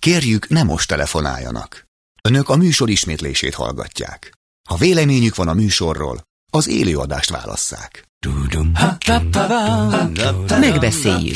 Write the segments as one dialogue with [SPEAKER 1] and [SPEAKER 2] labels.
[SPEAKER 1] Kérjük, ne most telefonáljanak. Önök a műsor ismétlését hallgatják. Ha véleményük van a műsorról, az élőadást válasszák.
[SPEAKER 2] Megbeszéljük.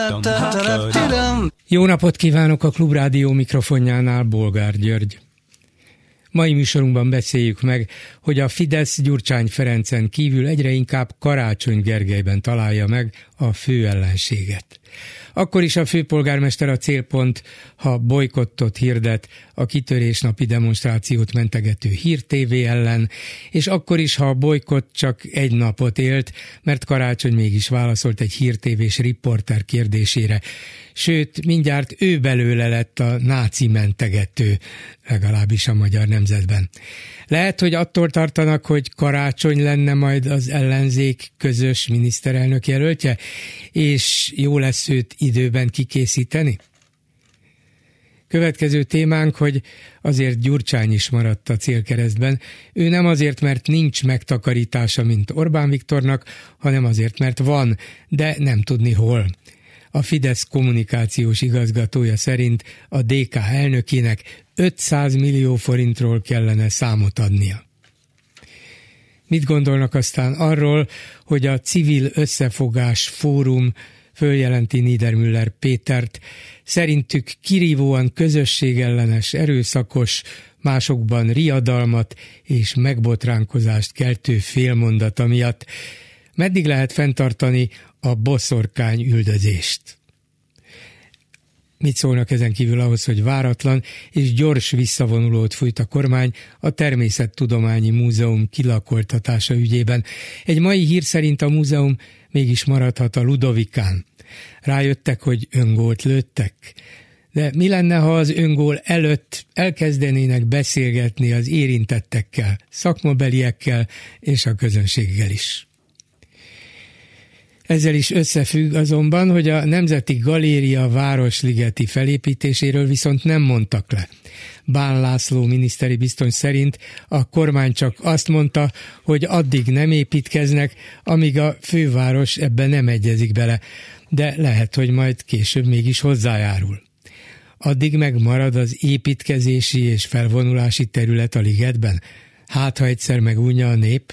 [SPEAKER 3] Jó napot kívánok, a Klubrádió mikrofonjánál Bolgár György. Mai műsorunkban beszéljük meg, hogy a Fidesz Gyurcsány Ferencen kívül egyre inkább Karácsony Gergelyben találja meg a fő ellenséget. Akkor is a főpolgármester a célpont, ha bojkottot hirdet a kitörésnapi demonstrációt mentegető Hír TV ellen, és akkor is, ha a bojkott csak egy napot élt, mert Karácsony mégis válaszolt egy Hír TV-s riporter kérdésére. Sőt, mindjárt ő belőle lett a náci mentegető, legalábbis a Magyar Nemzetben. Lehet, hogy attól tartanak, hogy Karácsony lenne majd az ellenzék közös miniszterelnök jelöltje, és jó lesz őt időben kikészíteni? Következő témánk, hogy azért Gyurcsány is maradt a célkeresztben. Ő nem azért, mert nincs megtakarítása, mint Orbán Viktornak, hanem azért, mert van, de nem tudni hol. A Fidesz kommunikációs igazgatója szerint a DK elnökének 500 millió forintról kellene számot adnia. Mit gondolnak aztán arról, hogy a Civil Összefogás Fórum följelenti Niedermüller Pétert, szerintük kirívóan közösségellenes, erőszakos, másokban riadalmat és megbotránkozást keltő félmondata miatt meddig lehet fenntartani a boszorkány üldözést? Mit szólnak ezen kívül ahhoz, hogy váratlan és gyors visszavonulót fújt a kormány a Természettudományi Múzeum kilakoltatása ügyében? Egy mai hír szerint a múzeum mégis maradhat a Ludovikán. Rájöttek, hogy öngólt lőttek? De mi lenne, ha az öngól előtt elkezdenének beszélgetni az érintettekkel, szakmabeliekkel és a közönséggel is? Ezzel is összefügg azonban, hogy a Nemzeti Galéria városligeti felépítéséről viszont nem mondtak le. Bán László miniszteri biztos szerint a kormány csak azt mondta, hogy addig nem építkeznek, amíg a főváros ebben nem egyezik bele, de lehet, hogy majd később mégis hozzájárul. Addig megmarad az építkezési és felvonulási terület a ligetben? Hát, ha egyszer megújja a nép?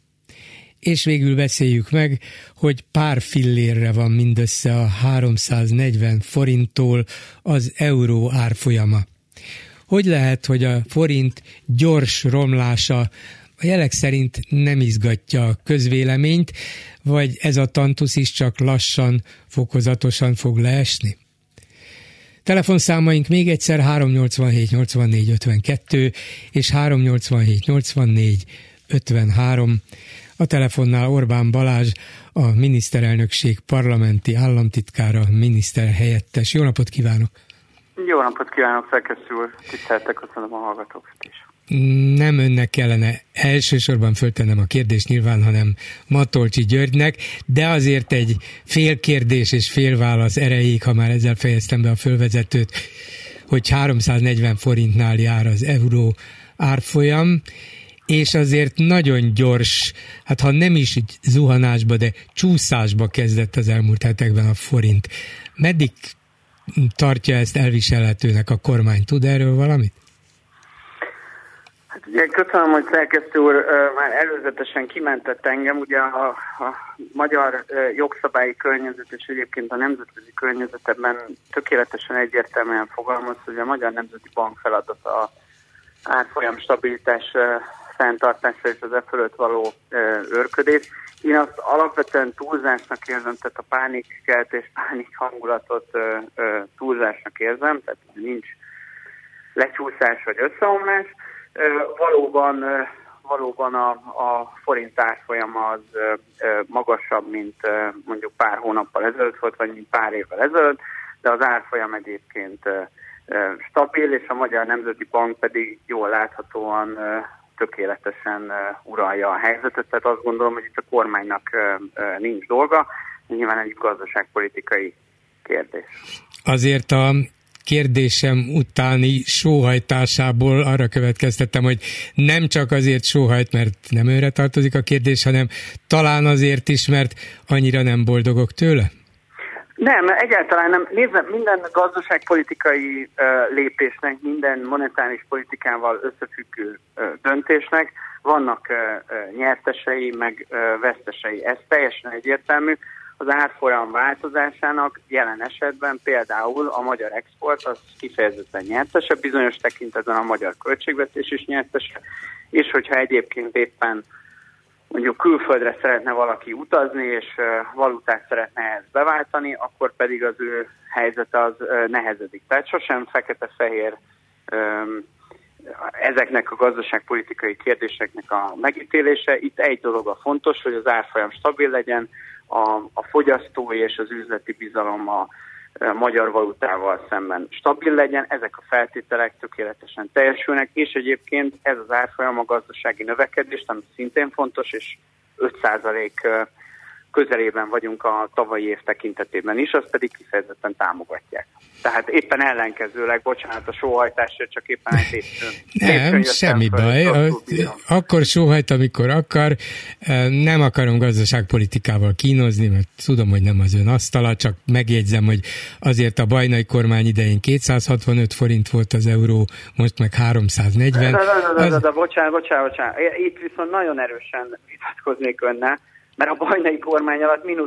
[SPEAKER 3] És végül beszéljük meg, hogy pár fillérre van mindössze a 340 forinttól az euró árfolyama. Hogy lehet, hogy a forint gyors romlása a jelek szerint nem izgatja a közvéleményt, vagy ez a tantusz is csak lassan, fokozatosan fog leesni? Telefonszámaink még egyszer 387 84 52 és 387 84 53. A telefonnál Orbán Balázs, a miniszterelnökség parlamenti államtitkára, miniszterhelyettes. Jó napot kívánok!
[SPEAKER 4] Jó napot kívánok, szerkesztő úr! Tiszteltek, köszönöm a hallgatókat is.
[SPEAKER 3] Nem önnek kellene elsősorban föltennem a kérdést nyilván, hanem Matolcsy Györgynek, de azért egy fél kérdés és fél válasz erejéig, ha már ezzel fejeztem be a fölvezetőt, hogy 340 forintnál jár az euró árfolyam, és azért nagyon gyors, hát ha nem is zuhanásba, de csúszásba kezdett az elmúlt hetekben a forint. Meddig tartja ezt elviselhetőnek a kormány? Tud erről valamit?
[SPEAKER 4] Hát ugye köszönöm, hogy szerkesztő úr már előzetesen kimentett engem. Ugye a magyar jogszabályi környezet és egyébként a nemzetközi környezetben tökéletesen egyértelműen fogalmaz, hogy a Magyar Nemzeti Bank feladata a árfolyam stabilitás fenntartása és az e fölött való őrködés. Én azt alapvetően túlzásnak érzem, tehát a pánikkeltés, pánik hangulatot túlzásnak érzem, tehát nincs lecsúszás vagy összeomlás. Valóban a forint árfolyama az magasabb, mint mondjuk pár hónappal ezelőtt volt, vagy mint pár évvel ezelőtt, de az árfolyam egyébként stabil, és a Magyar Nemzeti Bank pedig jól láthatóan tökéletesen uralja a helyzetet, tehát azt gondolom, hogy itt a kormánynak nincs dolga, nyilván egy gazdaságpolitikai kérdés.
[SPEAKER 3] Azért a kérdésem utáni sóhajtásából arra következtettem, hogy nem csak azért sóhajt, mert nem őre tartozik a kérdés, hanem talán azért is, mert annyira nem boldogok tőle?
[SPEAKER 4] Nem, egyáltalán nem. Nézd, minden gazdaságpolitikai lépésnek, minden monetáris politikával összefüggő döntésnek vannak nyertesei, meg vesztesei. Ez teljesen egyértelmű. Az árfolyam változásának jelen esetben például a magyar export az kifejezetten nyertese, bizonyos tekintetben a magyar költségvetés is nyertese, és hogyha egyébként éppen mondjuk külföldre szeretne valaki utazni, és valutát szeretne ezt beváltani, akkor pedig az ő helyzete az nehezedik. Tehát sosem fekete-fehér ezeknek a gazdaságpolitikai kérdéseknek a megítélése. Itt egy dolog a fontos, hogy az árfolyam stabil legyen, a fogyasztói és az üzleti bizalom a magyar valutával szemben stabil legyen, ezek a feltételek tökéletesen teljesülnek, és egyébként ez az árfolyam a gazdasági növekedést, ami szintén fontos, és 5% közelében vagyunk a tavalyi év tekintetében is, azt pedig kifejezetten támogatják. Tehát éppen ellenkezőleg, bocsánat a sóhajtásért, csak éppen egy hétfőn.
[SPEAKER 3] Nem, semmi baj. Akkor sóhajt, amikor akar. Nem akarom gazdaságpolitikával kínozni, mert tudom, hogy nem az ön asztala, csak megjegyzem, hogy azért a Bajnai kormány idején 265 forint volt az euró, most meg 340.
[SPEAKER 4] Bocsánat. Itt viszont nagyon erősen vitatkoznék önnel, mert a Bajnai kormány alatt mínusz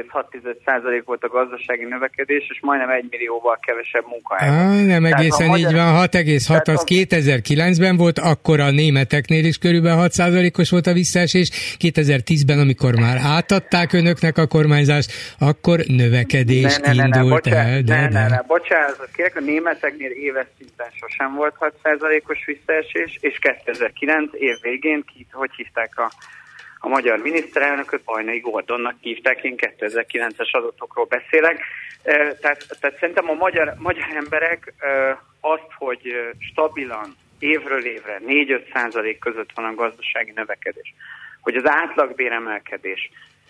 [SPEAKER 4] 6,6% volt a gazdasági növekedés, és majdnem 1 millióval kevesebb munkahely.
[SPEAKER 3] Nem egészen így van, 6,6 az 2009-ben volt, akkor a németeknél is körülbelül 6%-os volt a visszaesés, 2010-ben, amikor már átadták önöknek a kormányzást, akkor növekedés indult el.
[SPEAKER 4] Bocsánat, kérlek, a németeknél éves szinten sosem volt 6%-os visszaesés, és 2009 év végén, hogy hívták a magyar miniszterelnököt, Bajnai Gordonnak hívták, én 2009-es adatokról beszélek. Tehát szerintem a magyar emberek azt, hogy stabilan évről évre 4-5% között van a gazdasági növekedés, hogy az átlagbéremelkedés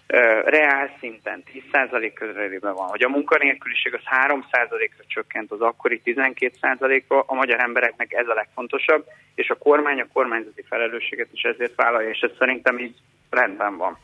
[SPEAKER 4] reál szinten 10% közelében van, hogy a munkanélküliség az 3%-ra csökkent az akkori 12%-ról, a magyar embereknek ez a legfontosabb, és a kormány a kormányzati felelősséget is ezért vállalja, és ez szerintem így rendben van.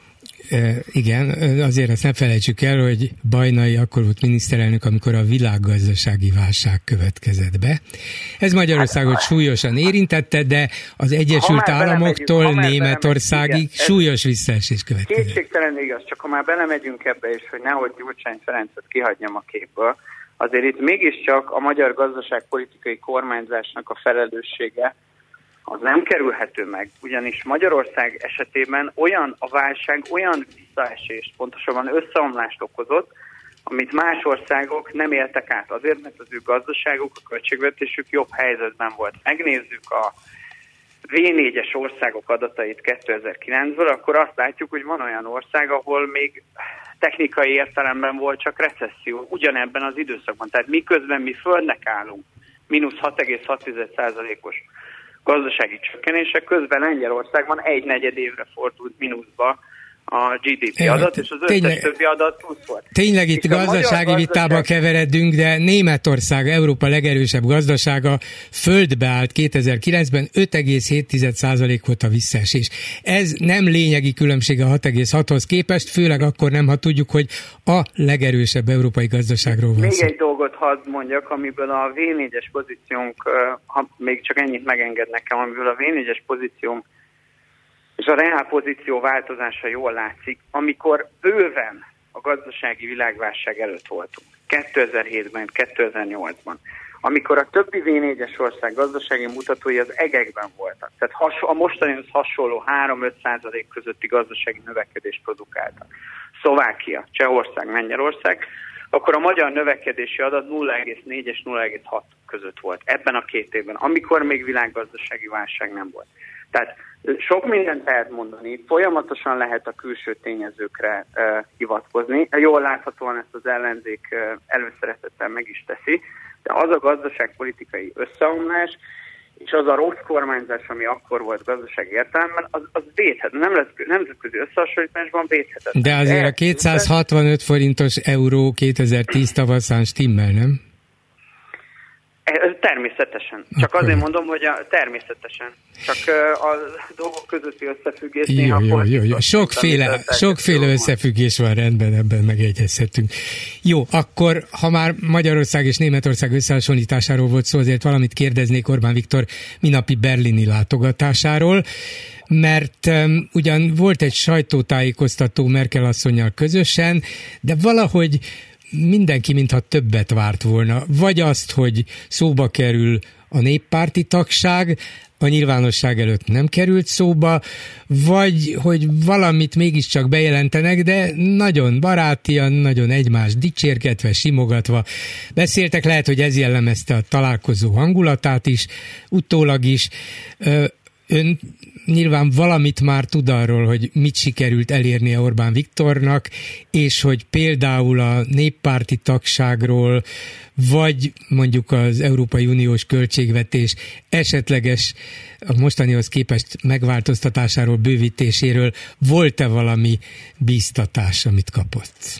[SPEAKER 3] Igen, azért azt ne felejtsük el, hogy Bajnai akkor volt miniszterelnök, amikor a világgazdasági válság következett be. Ez Magyarországot súlyosan érintette, de az Egyesült Államoktól Németországig súlyos visszaesés következett.
[SPEAKER 4] Kétségtelen igaz, csak ha már belemegyünk ebbe, és hogy nehogy Gyurcsány Ferencet kihagyjam a képből, azért itt mégiscsak a magyar gazdaságpolitikai kormányzásnak a felelőssége az nem kerülhető meg, ugyanis Magyarország esetében a válság olyan visszaesést, pontosabban összeomlást okozott, amit más országok nem éltek át. Azért, mert az ő gazdaságuk, a költségvetésük jobb helyzetben volt. Megnézzük a V4-es országok adatait 2009-ből, akkor azt látjuk, hogy van olyan ország, ahol még technikai értelemben volt csak recesszió, ugyanebben az időszakban. Tehát miközben mi földnek állunk, mínusz 6,6%-os gazdasági csökkenések, közben Lengyelországban 1/4 évre fordult mínuszba a GDP adat, és az összes többi adat plusz volt.
[SPEAKER 3] Tényleg itt gazdasági vitába keveredünk, de Németország, Európa legerősebb gazdasága földbe állt 2009-ben, 5,7% volt a visszaesés. Ez nem lényegi különbség a 6,6-hoz képest, főleg akkor nem, ha tudjuk, hogy a legerősebb európai gazdaságról van szó.
[SPEAKER 4] Még egy dolgot hadd mondjak, amiből a V4-es pozíciónk, ha még csak ennyit megenged nekem, amiből a V4-es pozíciónk és a reál pozíció változása jól látszik, amikor bőven a gazdasági világválság előtt voltunk, 2007-ben, 2008-ban, amikor a többi V4-es ország gazdasági mutatói az egekben voltak, tehát a mostanihoz hasonló 3-5% közötti gazdasági növekedést produkáltak. Szlovákia, Csehország, Lengyelország, akkor a magyar növekedési adat 0,4 és 0,6 között volt ebben a 2 évben, amikor még világgazdasági válság nem volt. Tehát sok mindent lehet mondani, folyamatosan lehet a külső tényezőkre hivatkozni. Jól láthatóan ezt az ellenzék előszeretettel meg is teszi, de az a gazdaságpolitikai összeomlás, és az a rossz kormányzás, ami akkor volt gazdasági értelemben, az védhető. Nemzetközi összehasonlításban védhetetlen.
[SPEAKER 3] De azért a 265 forintos euró 2010 tavaszán stimmel, nem?
[SPEAKER 4] Természetesen. Csak akkor azért mondom, hogy természetesen. Csak a dolgok közötti összefüggésnél...
[SPEAKER 3] Jó. Sokféle összefüggés van, rendben, ebben megegyezhetünk. Jó, akkor, ha már Magyarország és Németország összehasonlításáról volt szó, azért valamit kérdeznék Orbán Viktor minapi berlini látogatásáról, mert ugyan volt egy sajtótájékoztató Merkel asszonnyal közösen, de valahogy mindenki mintha többet várt volna. Vagy azt, hogy szóba kerül a néppárti tagság, a nyilvánosság előtt nem került szóba, vagy hogy valamit mégiscsak bejelentenek, de nagyon barátian, nagyon egymást dicsérgetve, simogatva beszéltek. Lehet, hogy ez jellemezte a találkozó hangulatát is, utólag is. Ön nyilván valamit már tud arról, hogy mit sikerült elérnie Orbán Viktornak, és hogy például a néppárti tagságról, vagy mondjuk az Európai Uniós költségvetés esetleges a mostanihoz képest megváltoztatásáról, bővítéséről volt-e valami bíztatás, amit kapott?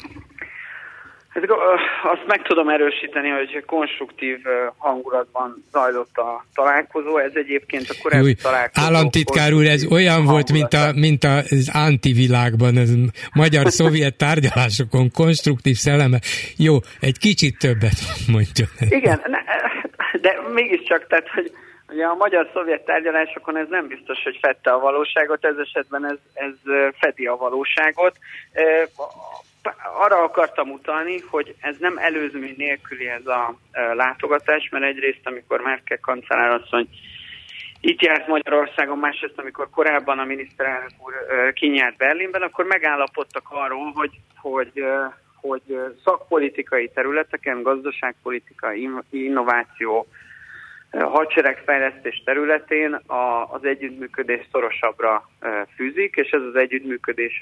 [SPEAKER 4] Azt meg tudom erősíteni, hogy konstruktív hangulatban zajlott a találkozó. Ez egyébként a korábbi találkozó...
[SPEAKER 3] Államtitkár úr, ez olyan volt, mint az antivilágban, az magyar-szovjet tárgyalásokon konstruktív szelleme. Jó, egy kicsit többet mondjon.
[SPEAKER 4] Igen, de mégiscsak, tehát, hogy ugye a magyar-szovjet tárgyalásokon ez nem biztos, hogy fedte a valóságot, ez esetben ez fedi a valóságot. Arra akartam utalni, hogy ez nem előzmény nélküli ez a látogatás, mert egyrészt, amikor Merkel kancellárasszony itt járt Magyarországon, másrészt, amikor korábban a miniszterelnök úr kinyárt Berlinben, akkor megállapodtak arról, hogy szakpolitikai területeken, gazdaságpolitikai, innováció, hadseregfejlesztés területén az együttműködés szorosabbra fűzik, és ez az együttműködés,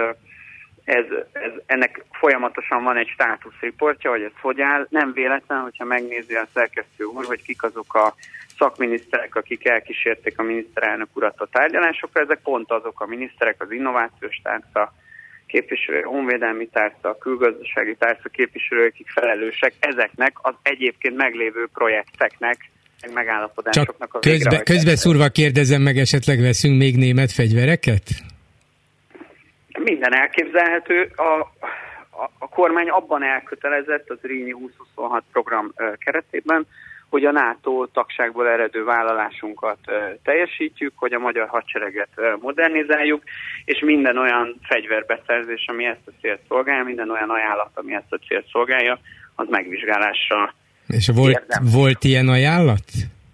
[SPEAKER 4] ennek folyamatosan van egy státuszriportja, hogy ez hogy áll. Nem véletlen, hogyha megnézi a szerkesztő úr, hogy kik azok a szakminiszterek, akik elkísérték a miniszterelnök urat a tárgyalásokra. Ezek pont azok a miniszterek, az innovációs tárca képviselő, honvédelmi tárca, külgazdasági tárca képviselők, akik felelősek ezeknek az egyébként meglévő projekteknek, megállapodásoknak a végrehajtására.
[SPEAKER 3] Közbeszúrva kérdezem meg, esetleg veszünk még német fegyvereket?
[SPEAKER 4] Minden elképzelhető. A kormány abban elkötelezett az Zrínyi 2026 program keretében, hogy a NATO tagságból eredő vállalásunkat teljesítjük, hogy a magyar hadsereget modernizáljuk, és minden olyan fegyverbeszerzés, ami ezt a célt szolgálja, minden olyan ajánlat, ami ezt a célt szolgálja, az megvizsgálásra. És
[SPEAKER 3] volt ilyen ajánlat?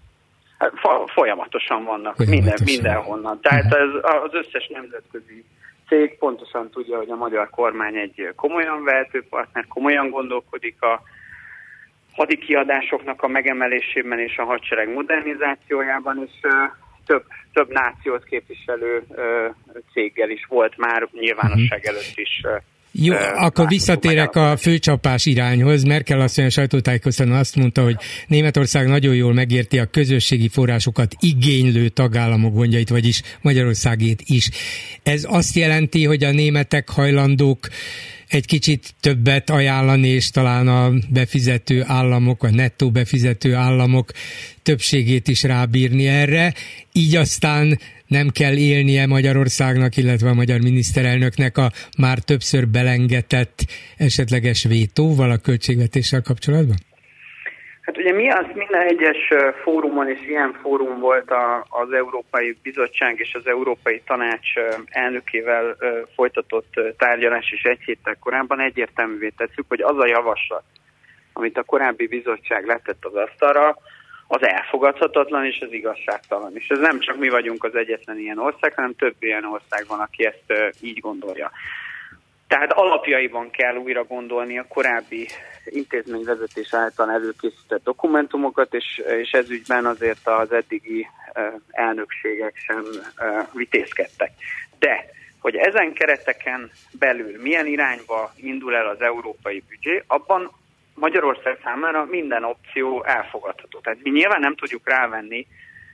[SPEAKER 4] Folyamatosan vannak, mindenhonnan. Tehát az összes nemzetközi cég pontosan tudja, hogy a magyar kormány egy komolyan vehető partner, komolyan gondolkodik a hadikiadásoknak a megemelésében és a hadsereg modernizációjában, és több nációt képviselő céggel is volt már nyilvánosság előtt is.
[SPEAKER 3] Jó, akkor visszatérek a főcsapás irányhoz. Merkel asszony a sajtótájékoztatón azt mondta, hogy Németország nagyon jól megérti a közösségi forrásokat igénylő tagállamok gondjait, vagyis Magyarországét is. Ez azt jelenti, hogy a németek hajlandók egy kicsit többet ajánlani, és talán a befizető államok, a nettó befizető államok többségét is rábírni erre. Így aztán nem kell élnie Magyarországnak, illetve a magyar miniszterelnöknek a már többször belengetett esetleges vétóval a költségvetéssel kapcsolatban?
[SPEAKER 4] Hát ugye minden egyes fórumon, és ilyen fórum volt az Európai Bizottság és az Európai Tanács elnökével folytatott tárgyalás is egy héttel korábban egyértelművé tesszük, hogy az a javaslat, amit a korábbi bizottság letett az asztalra, az elfogadhatatlan és az igazságtalan. És ez nem csak mi vagyunk az egyetlen ilyen ország, hanem több ilyen ország van, aki ezt így gondolja. Tehát alapjaiban kell újra gondolni a korábbi intézményvezetés által előkészített dokumentumokat, és ez ügyben azért az eddigi elnökségek sem vitézkedtek. De, hogy ezen kereteken belül milyen irányba indul el az európai büdzsé, abban Magyarország számára minden opció elfogadható. Tehát mi nyilván nem tudjuk rávenni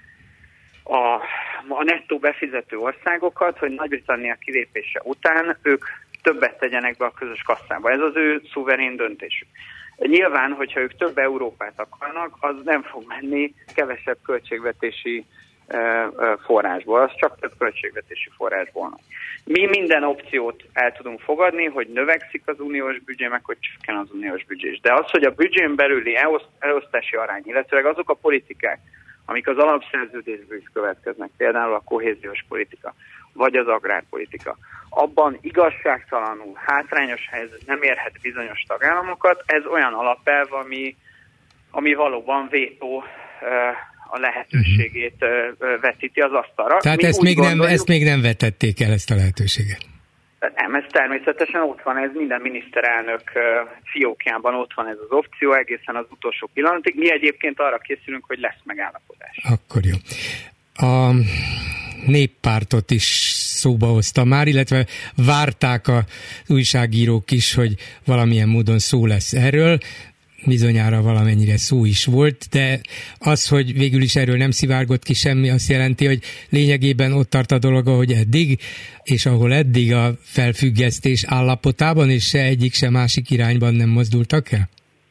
[SPEAKER 4] a nettó befizető országokat, hogy Nagy-Britannia kilépése után ők többet tegyenek be a közös kasszába. Ez az ő szuverén döntésük. Nyilván, hogyha ők több Európát akarnak, az nem fog menni kevesebb költségvetési forrásból, az csak több költségvetési forrásból. Mi minden opciót el tudunk fogadni, hogy növekszik az uniós büdzsé, meg hogy csökken az uniós büdzsé. De az, hogy a büdzsén belüli elosztási arány, illetőleg azok a politikák, amik az alapszerződésből is következnek, például a kohéziós politika, vagy az agrárpolitika, abban igazságtalanul, hátrányos helyzet nem érhet bizonyos tagállamokat, ez olyan alapelv, ami valóban vétó a lehetőségét vetíti az asztalra.
[SPEAKER 3] Tehát ezt még nem vetették el, ezt a lehetőséget?
[SPEAKER 4] Nem, ez természetesen ott van, ez minden miniszterelnök fiókjában ott van ez az opció egészen az utolsó pillanatig. Mi egyébként arra készülünk, hogy lesz megállapodás.
[SPEAKER 3] Akkor jó. A Néppártot is szóba hozta már, illetve várták az újságírók is, hogy valamilyen módon szó lesz erről. Bizonyára valamennyire szó is volt, de az, hogy végül is erről nem szivárgott ki semmi, azt jelenti, hogy lényegében ott tart a dolog, ahogy eddig, és ahol eddig a felfüggesztés állapotában, és se egyik, se másik irányban nem mozdultak el?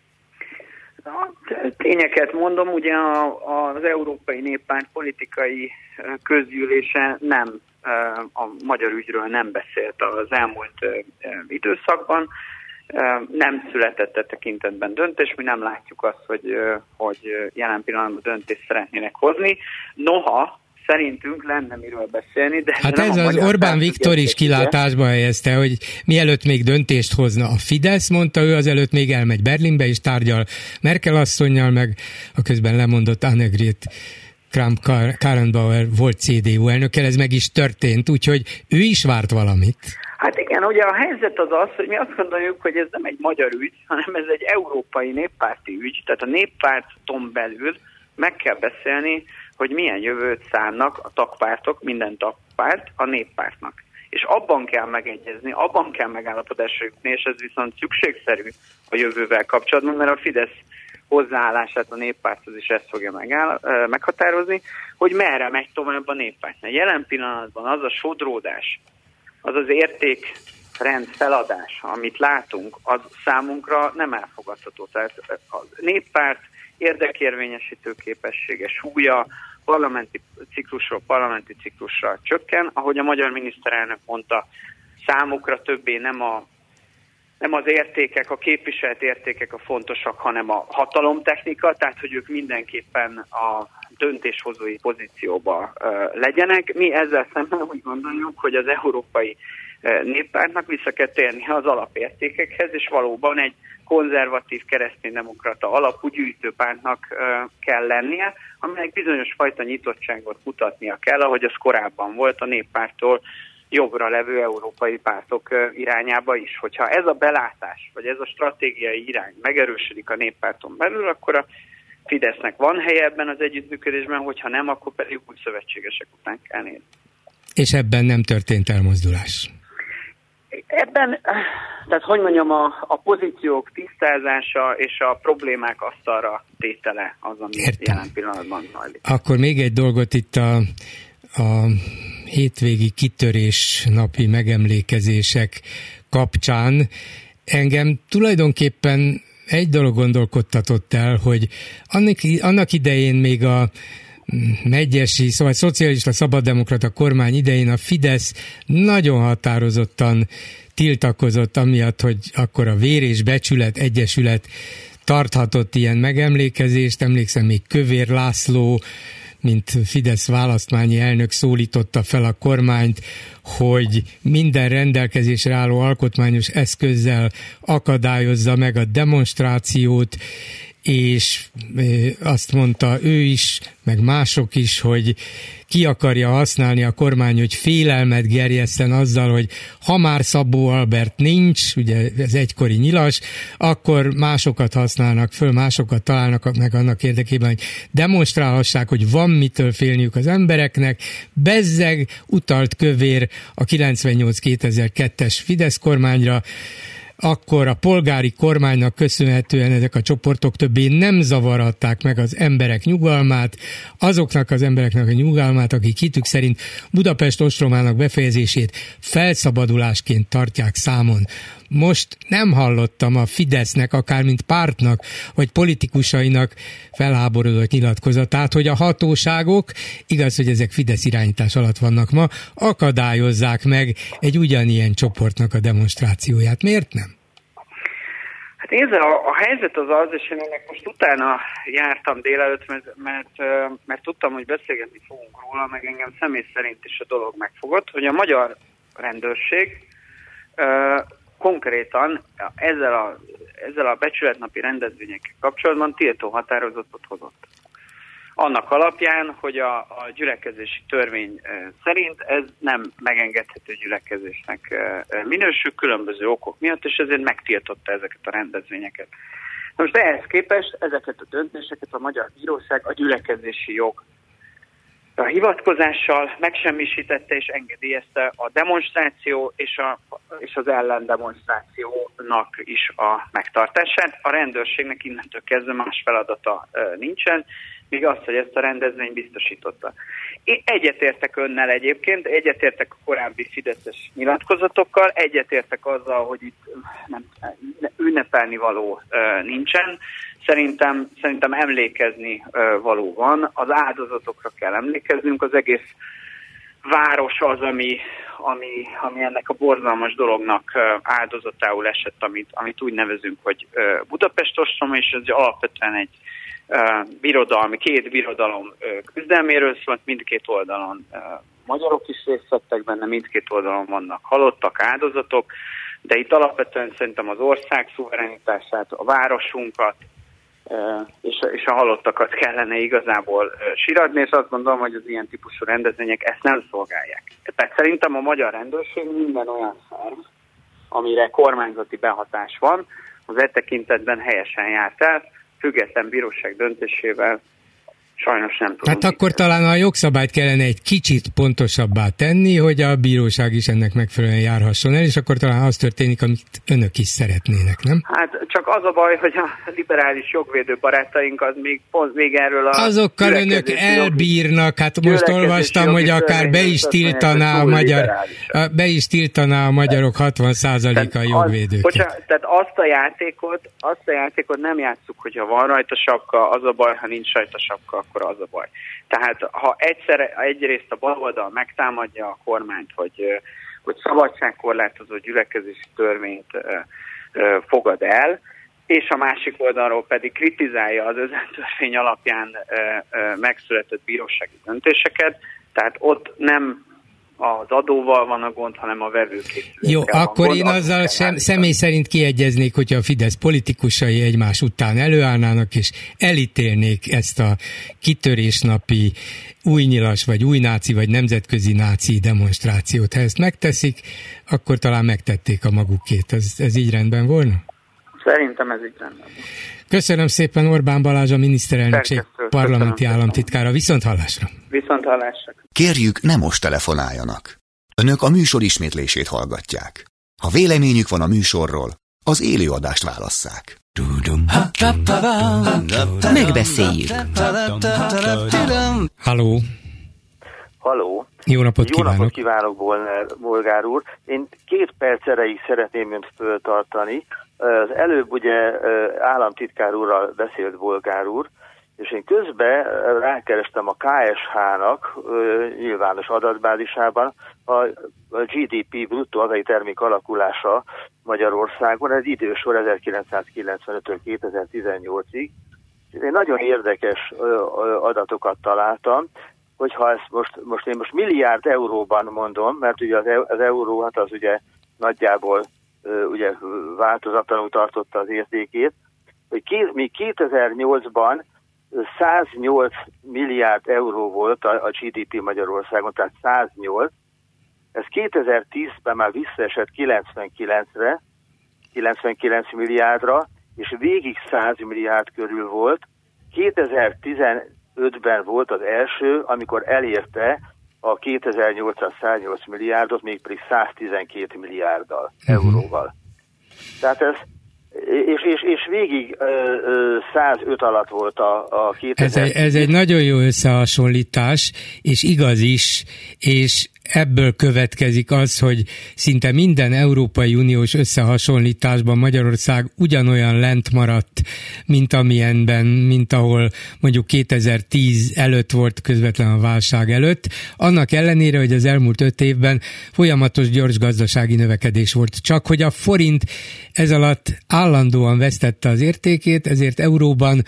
[SPEAKER 4] Tényeket mondom, ugye az Európai Néppárt politikai közgyűlése nem a magyar ügyről nem beszélt az elmúlt időszakban, nem született e tekintetben döntés, mi nem látjuk azt, hogy jelen pillanatban döntést szeretnének hozni. Noha szerintünk lenne miről beszélni, de
[SPEAKER 3] hát ez az Orbán Viktor is kilátásba helyezte, hogy mielőtt még döntést hozna a Fidesz, mondta ő, azelőtt még elmegy Berlinbe és tárgyal Merkel asszonnyal, meg a közben lemondott Annegret Kramp-Karrenbauer volt CDU elnökkel, ez meg is történt, úgyhogy ő is várt valamit.
[SPEAKER 4] Hát igen, ugye a helyzet az, hogy mi azt gondoljuk, hogy ez nem egy magyar ügy, hanem ez egy európai néppárti ügy, tehát a néppárton belül meg kell beszélni, hogy milyen jövőt szánnak a tagpártok, minden tagpárt a néppártnak. És abban kell megegyezni, abban kell megállapodásra jutni, és ez viszont szükségszerű a jövővel kapcsolatban, mert a Fidesz hozzáállását a néppárthoz is ezt fogja meghatározni, hogy merre megy tovább a néppárt. Jelen pillanatban az a sodródás, az az értékrend feladás, amit látunk, az számunkra nem elfogadható. Tehát a néppárt érdekérvényesítő képessége, súlya parlamenti ciklusra csökken, ahogy a magyar miniszterelnök mondta, számukra többé nem az értékek, a képviselt értékek a fontosak, hanem a hatalomtechnika, tehát hogy ők mindenképpen a döntéshozói pozícióba legyenek. Mi ezzel szemben úgy gondoljuk, hogy az Európai Néppártnak vissza kell térni az alapértékekhez, és valóban egy konzervatív kereszténydemokrata alapú gyűjtőpártnak kell lennie, aminek bizonyos fajta nyitottságot mutatnia kell, ahogy az korábban volt a Néppárttól jobbra levő európai pártok irányába is. Hogyha ez a belátás, vagy ez a stratégiai irány megerősödik a Néppárton belül, akkor a Fidesznek van helye ebben az együttműködésben, hogyha nem, akkor pedig úgy szövetségesek után kell nézni.
[SPEAKER 3] És ebben nem történt elmozdulás?
[SPEAKER 4] Ebben, tehát hogy mondjam, a pozíciók tisztázása és a problémák asztalra tétele az, ami jelen pillanatban zajlik.
[SPEAKER 3] Akkor még egy dolgot itt a hétvégi kitörés napi megemlékezések kapcsán. Engem tulajdonképpen egy dolog gondolkodtatott el, hogy annak idején még a megyesi, szóval szocialista szabaddemokrata kormány idején a Fidesz nagyon határozottan tiltakozott amiatt, hogy akkor a Vér és Becsület Egyesület tarthatott ilyen megemlékezést. Emlékszem, még Kövér László, mint Fidesz választmányi elnök szólította fel a kormányt, hogy minden rendelkezésre álló alkotmányos eszközzel akadályozza meg a demonstrációt, és azt mondta ő is, meg mások is, hogy ki akarja használni a kormány, hogy félelmet gerjesszen azzal, hogy ha már Szabó Albert nincs, ugye ez egykori nyilas, akkor másokat használnak föl, másokat találnak meg annak érdekében, hogy demonstrálhassák, hogy van mitől félniük az embereknek. Bezzeg utalt Kövér a 98-2002-es Fidesz kormányra, akkor a polgári kormánynak köszönhetően ezek a csoportok többé nem zavarhatták meg az emberek nyugalmát, azoknak az embereknek a nyugalmát, akik hitük szerint Budapest ostromának befejezését felszabadulásként tartják számon. most nem hallottam a Fidesznek, akár mint pártnak, vagy politikusainak felháborodott nyilatkozatát, hogy a hatóságok, igaz, hogy ezek Fidesz irányítás alatt vannak ma, akadályozzák meg egy ugyanilyen csoportnak a demonstrációját. Miért nem?
[SPEAKER 4] Hát nézd, a helyzet az, és én ennek most utána jártam délelőtt, mert tudtam, hogy beszélgetni fogunk róla, meg engem személy szerint is a dolog megfogott, hogy a magyar rendőrség konkrétan ezzel a becsületnapi rendezvényekkel kapcsolatban tiltó határozatot hozott. Annak alapján, hogy a gyülekezési törvény szerint ez nem megengedhető gyülekezésnek minősül különböző okok miatt, és ezért megtiltotta ezeket a rendezvényeket. Most ehhez képest ezeket a döntéseket a magyar bíróság a gyülekezési jog a hivatkozással megsemmisítette és engedélyezte a demonstráció és az ellendemonstrációnak is a megtartását. A rendőrségnek innentől kezdve más feladata nincsen, még azt, hogy ezt a rendezvényt biztosította. Én egyetértek önnel egyébként, egyetértek a korábbi fideszes nyilatkozatokkal, egyetértek azzal, hogy itt nem ünnepelni való nincsen. Szerintem emlékezni való van, az áldozatokra kell emlékeznünk, az egész város az, ami ennek a borzalmas dolognak áldozatául esett, amit úgy nevezünk, hogy Budapest ostroma, és ez alapvetően egy két birodalom küzdelméről szólt, mindkét oldalon magyarok is részt vettek benne, mindkét oldalon vannak halottak, áldozatok, de itt alapvetően szerintem az ország szuverenitását, a városunkat és a halottakat kellene igazából siradni, és azt gondolom, hogy az ilyen típusú rendezvények ezt nem szolgálják. Tehát szerintem a magyar rendőrség minden olyan szerv, amire kormányzati behatás van, az e tekintetben helyesen járt el, független bíróság döntésével sajnos nem tudom.
[SPEAKER 3] Hát akkor talán a jogszabályt kellene egy kicsit pontosabbá tenni, hogy a bíróság is ennek megfelelően járhasson el, és akkor talán az történik, amit önök is szeretnének, nem?
[SPEAKER 4] Hát csak az a baj, hogy a liberális jogvédő barátaink az még erről a...
[SPEAKER 3] Azokkal önök elbírnak, hát most olvastam, hogy akár be is tiltaná a magyarok 60%-a jogvédőket. Tehát azt a játékot nem játsszuk, hogyha van rajta sapka, az a baj, ha nincs rajta sapka, akkor az a baj. Tehát ha egyrészt a baloldal megtámadja a kormányt, hogy szabadságkorlátozó gyülekezési törvényt fogad el, és a másik oldalról pedig kritizálja az ezen törvény alapján megszületett bírósági döntéseket, tehát ott nem az adóval van a gond, hanem a vevőkészületkel. Jó, akkor én azzal személy szerint kiegyeznék, hogyha a Fidesz politikusai egymás után előállnának, és elítélnék ezt a kitörésnapi újnyilas, vagy új náci, vagy nemzetközi náci demonstrációt. Ha ezt megteszik, akkor talán megtették a magukét. Ez így rendben volna?
[SPEAKER 4] Szerintem ez így rendben van.
[SPEAKER 3] Köszönöm szépen, Orbán Balázs, a miniszterelnökség parlamenti államtitkára. Viszonthallásra.
[SPEAKER 4] Viszonthallásra.
[SPEAKER 1] Kérjük, ne most telefonáljanak. Önök a műsor ismétlését hallgatják. Ha véleményük van a műsorról, az élőadást válasszák.
[SPEAKER 2] Megbeszéljük.
[SPEAKER 3] Halló.
[SPEAKER 5] Halló.
[SPEAKER 3] Jó napot kívánok.
[SPEAKER 5] Jó napot kívánok, Bolgár úr. Én 2 perc erejéig szeretném önt föltartani. Az előbb ugye államtitkár úrral beszélt Bolgár úr, és én közben rákerestem a KSH-nak nyilvános adatbázisában a GDP bruttó hazai termék alakulása Magyarországon, ez idősor 1995-től 2018-ig. Én nagyon érdekes adatokat találtam, hogyha ezt most milliárd euróban mondom, mert ugye az euró, hát az ugye nagyjából ugye változatlanul tartotta az értékét, hogy még 2008-ban 108 milliárd euró volt a GDP Magyarországon, tehát 108. Ez 2010-ben már visszaesett 99-re, 99 milliárdra, és végig 100 milliárd körül volt. 2015-ben volt az első, amikor elérte a 2008-as 108 milliárdot, mégpedig 112 milliárddal euróval. Tehát ez és végig 105 alatt volt a 2000.
[SPEAKER 3] Ez egy nagyon jó összehasonlítás, és igaz is, és ebből következik az, hogy szinte minden Európai Uniós összehasonlításban Magyarország ugyanolyan lent maradt, mint ahol mondjuk 2010 előtt volt, közvetlen a válság előtt, annak ellenére, hogy az elmúlt 5 évben folyamatos gyors gazdasági növekedés volt. Csak hogy a forint ez alatt állandóan vesztette az értékét, ezért euróban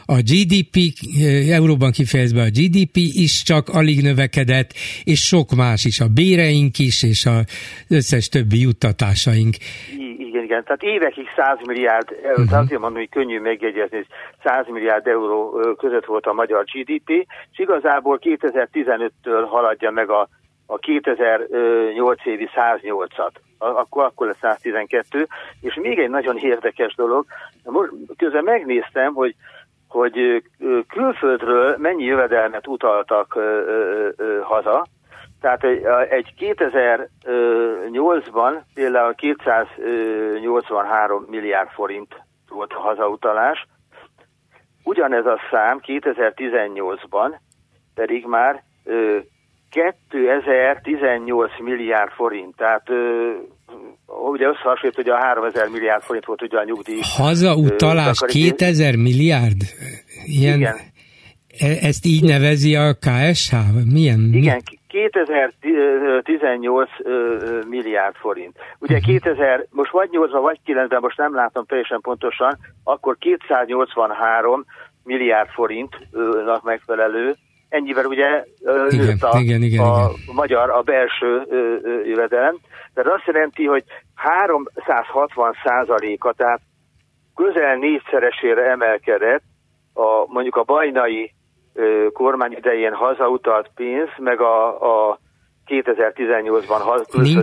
[SPEAKER 3] kifejezve a GDP is csak alig növekedett, és sok más is, a béreink is, és az összes többi juttatásaink.
[SPEAKER 5] Igen. Tehát évekig 100 milliárd euró, azért mondom, hogy könnyű megjegyezni, 100 milliárd euró között volt a magyar GDP, és igazából 2015-től haladja meg a 2008 évi 108-at. Akkor lesz 112, és még egy nagyon érdekes dolog, közben megnéztem, hogy külföldről mennyi jövedelmet utaltak haza. Tehát egy 2008-ban például 283 milliárd forint volt a hazautalás, ugyanez a szám 2018-ban pedig már 2018 milliárd forint, tehát ugye összehasonlít, hogy a 3000 milliárd forint volt ugye a nyugdíj.
[SPEAKER 3] Hazautalás 2000 milliárd? Ilyen, igen. Ezt így nevezi a KSH? Milyen?
[SPEAKER 5] Igen, 2018 milliárd forint. Ugye 2000, most vagy 8-ban, vagy 9-ben, most nem látom teljesen pontosan, akkor 283 milliárd forintnak megfelelő. Ennyivel ugye nőtt a magyar, a belső jövedelem. Tehát azt jelenti, hogy 360%-a, tehát közel 4-szeresére emelkedett mondjuk a bajnai kormány idején hazautalt pénz, meg a 2018-ban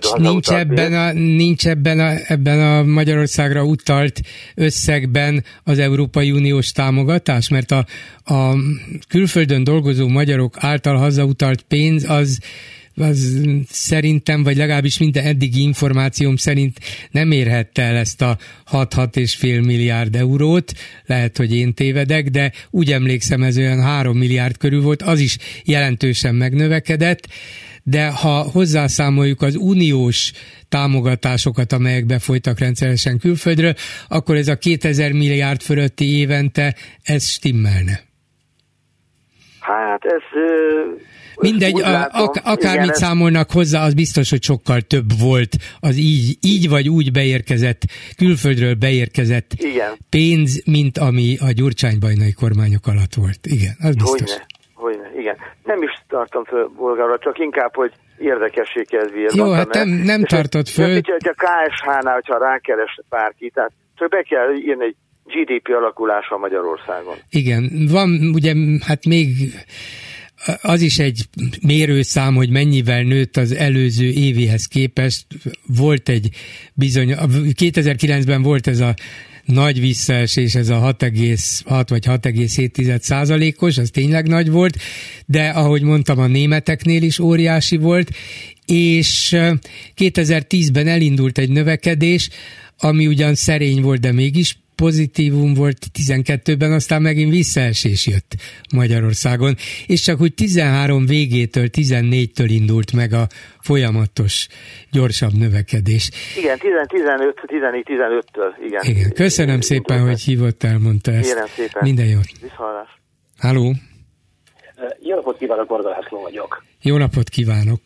[SPEAKER 3] nincs ebben a Magyarországra utalt összegben az Európai Uniós támogatás, mert a külföldön dolgozó magyarok által hazautalt pénz az szerintem, vagy legalábbis minden eddigi információm szerint nem érhette el ezt a 6-6,5 milliárd eurót, lehet, hogy én tévedek, de úgy emlékszem, ez olyan 3 milliárd körül volt, az is jelentősen megnövekedett, de ha hozzászámoljuk az uniós támogatásokat, amelyek befolytak rendszeresen külföldről, akkor ez a 2000 milliárd fölötti évente, ez stimmelne.
[SPEAKER 5] Hát ez...
[SPEAKER 3] Mindegy, akármit számolnak hozzá, az biztos, hogy sokkal több volt az így vagy úgy beérkezett, külföldről beérkezett pénz, mint ami a gyurcsánybajnai kormányok alatt volt. Igen, az biztos.
[SPEAKER 5] Hogyne, igen. Nem is tartom föl Bolgárra, csak inkább, hogy érdekessé kezdve.
[SPEAKER 3] Jó, hát nem tartott föl.
[SPEAKER 5] A KSH-nál, hogyha rákeres bárki, tehát csak be kell írni egy GDP alakulása Magyarországon.
[SPEAKER 3] Igen, van ugye, hát még... Az is egy mérőszám, hogy mennyivel nőtt az előző évihez képest. Volt egy 2009-ben volt ez a nagy visszaesés, ez a 6,6 vagy 6,7%-os, az tényleg nagy volt, de ahogy mondtam, a németeknél is óriási volt, és 2010-ben elindult egy növekedés, ami ugyan szerény volt, de mégis pozitívum volt 12-ben, aztán megint visszaesés jött Magyarországon, és csak úgy 13 végétől, 14-től indult meg a folyamatos, gyorsabb növekedés.
[SPEAKER 5] Igen, 14-15-től, igen.
[SPEAKER 3] Köszönöm szépen, hogy hívott, elmondta ezt.
[SPEAKER 5] Kérem szépen.
[SPEAKER 3] Minden jót.
[SPEAKER 5] Viszhallás.
[SPEAKER 3] Halló.
[SPEAKER 2] Jó napot kívánok, Varga László vagyok.
[SPEAKER 3] Jó napot kívánok.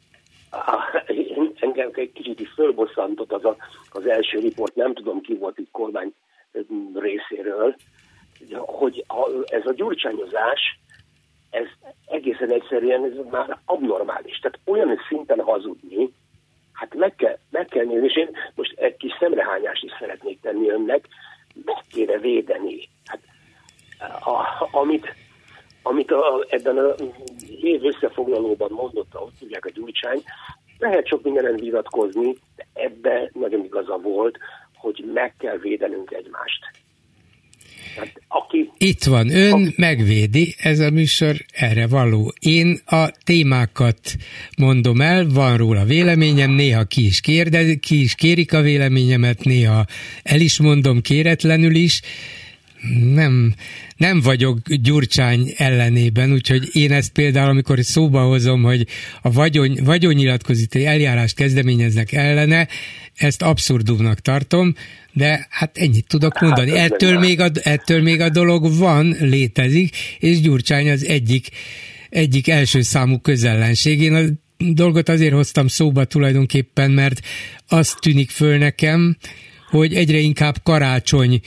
[SPEAKER 2] Engem egy kicsit is fölbosszantott az első riport, nem tudom ki volt itt kormány részéről, hogy ez a gyurcsányozás, ez egészen egyszerűen ez már abnormális. Tehát olyan szinten hazudni, hát meg kell nézni, és én most egy kis szemrehányást is szeretnék tenni önnek, meg kéne védeni. Hát, amit ebben a év összefoglalóban mondott, ahogy tudják a Gyurcsány, lehet sok mindenen vitatkozni, de ebben nagyon igaza volt, hogy meg kell védenünk egymást. Hát,
[SPEAKER 3] itt van, megvédi, ez a műsor erre való. Én a témákat mondom el, van róla véleményem, néha ki is kérik a véleményemet, néha el is mondom kéretlenül is, nem vagyok Gyurcsány ellenében, úgyhogy én ezt például, amikor szóba hozom, hogy a vagyonnyilatkozati eljárást kezdeményeznek ellene, ezt abszurdumnak tartom, de hát ennyit tudok mondani. Ettől még a dolog van, létezik, és Gyurcsány az egyik első számú közellenség. Én a dolgot azért hoztam szóba tulajdonképpen, mert azt tűnik föl nekem, hogy egyre inkább Karácsony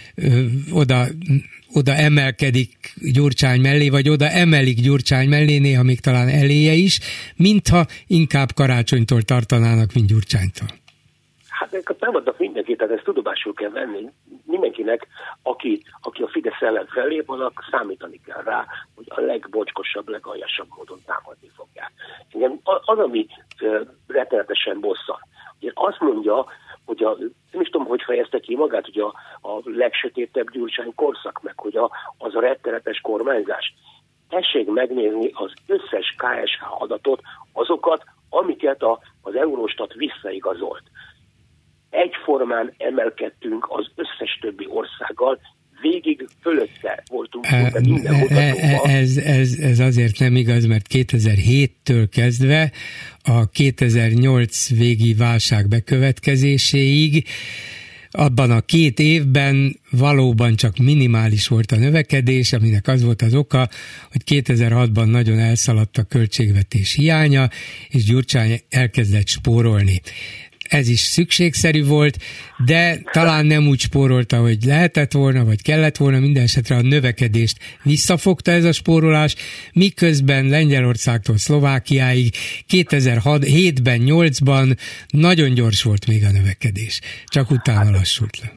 [SPEAKER 3] oda emelkedik Gyurcsány mellé, vagy oda emelik Gyurcsány mellé, néha még talán eléje is, mintha inkább Karácsonytól tartanának, mint Gyurcsánytól.
[SPEAKER 2] Hát akkor támadnak mindenkit, tehát ezt tudomásul kell venni. Mindenkinek, aki a Fidesz ellen fellép, annak számítani kell rá, hogy a legbocskosabb, legaljasabb módon támadni fogják. Igen, az, ami rettenetesen bosszant. Ugye azt mondja, hogy nem is tudom, hogy fejezte ki magát, hogy a legsötétebb Gyurcsány korszak, meg hogy az a rettenetes kormányzás. Tessék megnézni az összes KSH adatot, azokat, amiket az Eurostat visszaigazolt. Egyformán emelkedtünk az összes többi országgal, végig fölötte voltunk minden mutatóban.
[SPEAKER 3] Ez azért nem igaz, mert 2007-től kezdve a 2008 végi válság bekövetkezéséig abban a 2 évben valóban csak minimális volt a növekedés, aminek az volt az oka, hogy 2006-ban nagyon elszaladt a költségvetés hiánya, és Gyurcsány elkezdett spórolni. Ez is szükségszerű volt, de talán nem úgy spórolta, hogy lehetett volna, vagy kellett volna, minden esetre a növekedést visszafogta ez a spórolás, miközben Lengyelországtól Szlovákiáig 2007-ben, 2008-ban nagyon gyors volt még a növekedés, csak utána lassult le.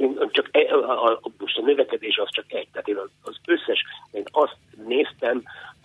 [SPEAKER 2] Most a növekedés az csak egy, tehát én az összes, én azt néztem,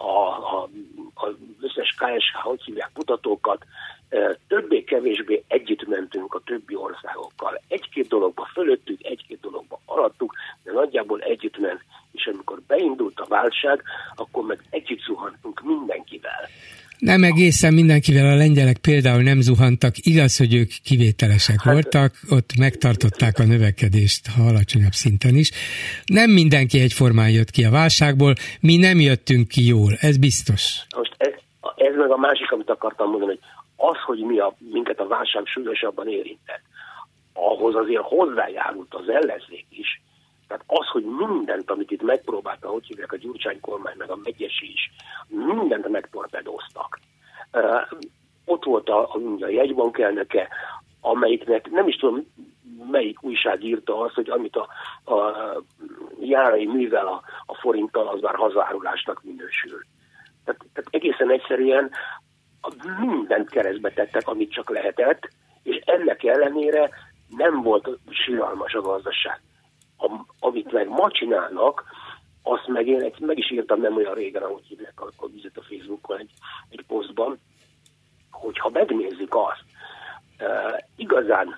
[SPEAKER 2] az összes KSH, hogy hívják, mutatókat, többé-kevésbé együtt mentünk a többi országokkal. Egy-két dologba fölöttük, egy-két dologba alattuk, de nagyjából együtt ment, és amikor beindult a válság, akkor meg együtt zuhantunk mindenkivel.
[SPEAKER 3] Nem egészen mindenkivel, a lengyelek például nem zuhantak, igaz, hogy ők kivételesek voltak, ott megtartották a növekedést, ha alacsonyabb szinten is. Nem mindenki egyformán jött ki a válságból, mi nem jöttünk ki jól, ez biztos.
[SPEAKER 2] Most ez meg a másik, amit akartam mondani, hogy az, hogy minket a válság súlyosabban érintett, ahhoz azért hozzájárult az ellenzék is. Tehát az, hogy mindent, amit itt megpróbálta, hogy hívják a Gyurcsány kormány, meg a Megyesi is, mindent megtorpedóztak. Ott volt a jegybank elnöke, amelyiknek nem is tudom, melyik újság írta azt, hogy amit a Járai művel a forinttal, az már hazárulásnak minősül. Tehát egészen egyszerűen mindent keresztbe tettek, amit csak lehetett, és ennek ellenére nem volt siralmas a gazdaság. Amit meg ma csinálnak, azt én meg is írtam nem olyan régen, ahogy hívják a Facebookon egy posztban, hogyha megnézzük azt, igazán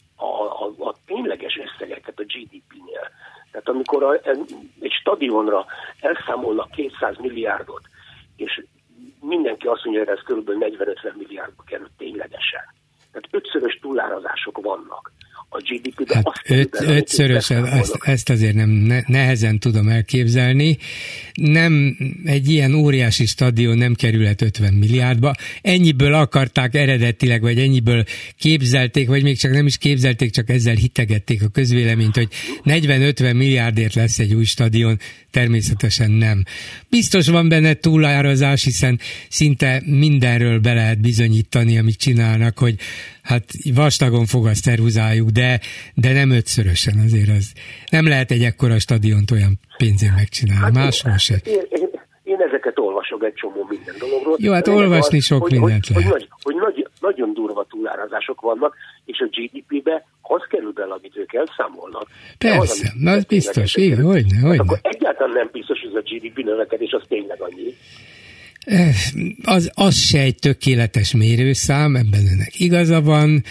[SPEAKER 2] a tényleges összegeket a GDP-nél, tehát amikor egy stadionra elszámolnak 200 milliárdot, és mindenki azt mondja, hogy ez kb. 40-50 milliárdba kerül ténylegesen. Tehát 5-szörös túlárazások vannak. A GDP-ben
[SPEAKER 3] ötszörösen, ezt azért nehezen tudom elképzelni. Nem, egy ilyen óriási stadion nem kerülhet 50 milliárdba. Ennyiből akarták eredetileg, vagy ennyiből képzelték, vagy még csak nem is képzelték, csak ezzel hitegették a közvéleményt, hogy 40-50 milliárdért lesz egy új stadion. Természetesen nem. Biztos van benne túlárazás, hiszen szinte mindenről be lehet bizonyítani, amit csinálnak, hogy hát vastagon fog a ceruzájuk, de nem 5-szörösen, azért az nem lehet egy ekkora stadiont olyan pénzén megcsinálni, hát máshol se.
[SPEAKER 2] Én ezeket olvasok egy csomó minden dologról.
[SPEAKER 3] Jó, hát olvasni az, sok mindent lehet.
[SPEAKER 2] Hogy nagyon durva túlárazások vannak, és a GDP-be az kerül bele, amit ők elszámolnak.
[SPEAKER 3] Persze, az biztos, igen, hogyne.
[SPEAKER 2] Akkor egyáltalán nem biztos, hogy ez a GDP növekedés az tényleg annyi.
[SPEAKER 3] Az se egy tökéletes mérőszám, ebben önnek igaza van,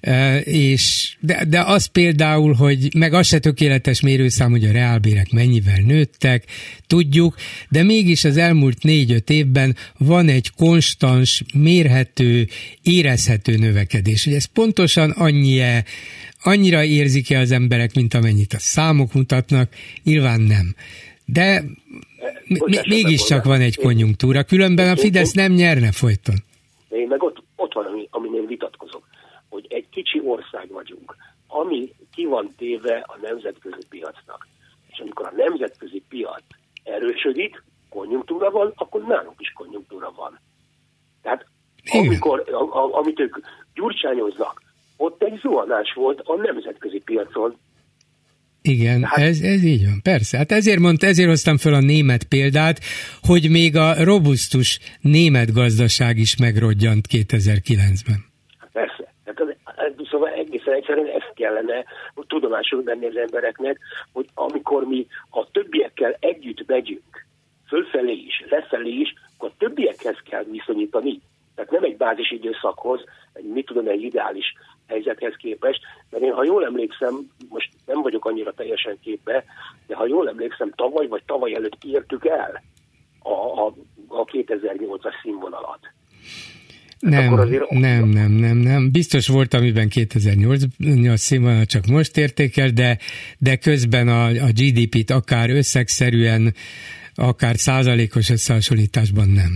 [SPEAKER 3] de az például, hogy meg az se tökéletes mérőszám, hogy a reálbérek mennyivel nőttek, tudjuk, de mégis az elmúlt 4-5 évben van egy konstans, mérhető, érezhető növekedés. Hogy ez pontosan annyira érzik-e az emberek, mint amennyit a számok mutatnak? Nyilván nem. De mégiscsak van egy konjunktúra, különben a Fidesz nem nyerne folyton.
[SPEAKER 2] Én meg ott van, aminél vitatkozok, hogy egy kicsi ország vagyunk, ami ki van téve a nemzetközi piacnak. És amikor a nemzetközi piac erősödik, konjunktúra van, akkor nálunk is konjunktúra van. Tehát amit ők gyurcsányoznak, ott egy zuhanás volt a nemzetközi piacon.
[SPEAKER 3] Igen, ez így van, persze. Hát ezért hoztam föl a német példát, hogy még a robusztus német gazdaság is megrodjant 2009-ben.
[SPEAKER 2] Persze. Szóval egészen egyszerűen ezt kellene tudomásul venni az embereknek, hogy amikor mi a többiekkel együtt megyünk, fölfelé is, lefelé is, akkor a többiekhez kell viszonyítani. Tehát nem egy bázis időszakhoz, egy ideális helyzethez képest, mert én, ha jól emlékszem, most nem vagyok annyira teljesen képbe, de ha jól emlékszem, tavaly vagy tavaly előtt értük el a 2008-as színvonalat.
[SPEAKER 3] Nem. Biztos volt, amiben 2008 színvonal csak most érték el, de közben a GDP-t akár összegszerűen, akár százalékos összehasonlításban nem.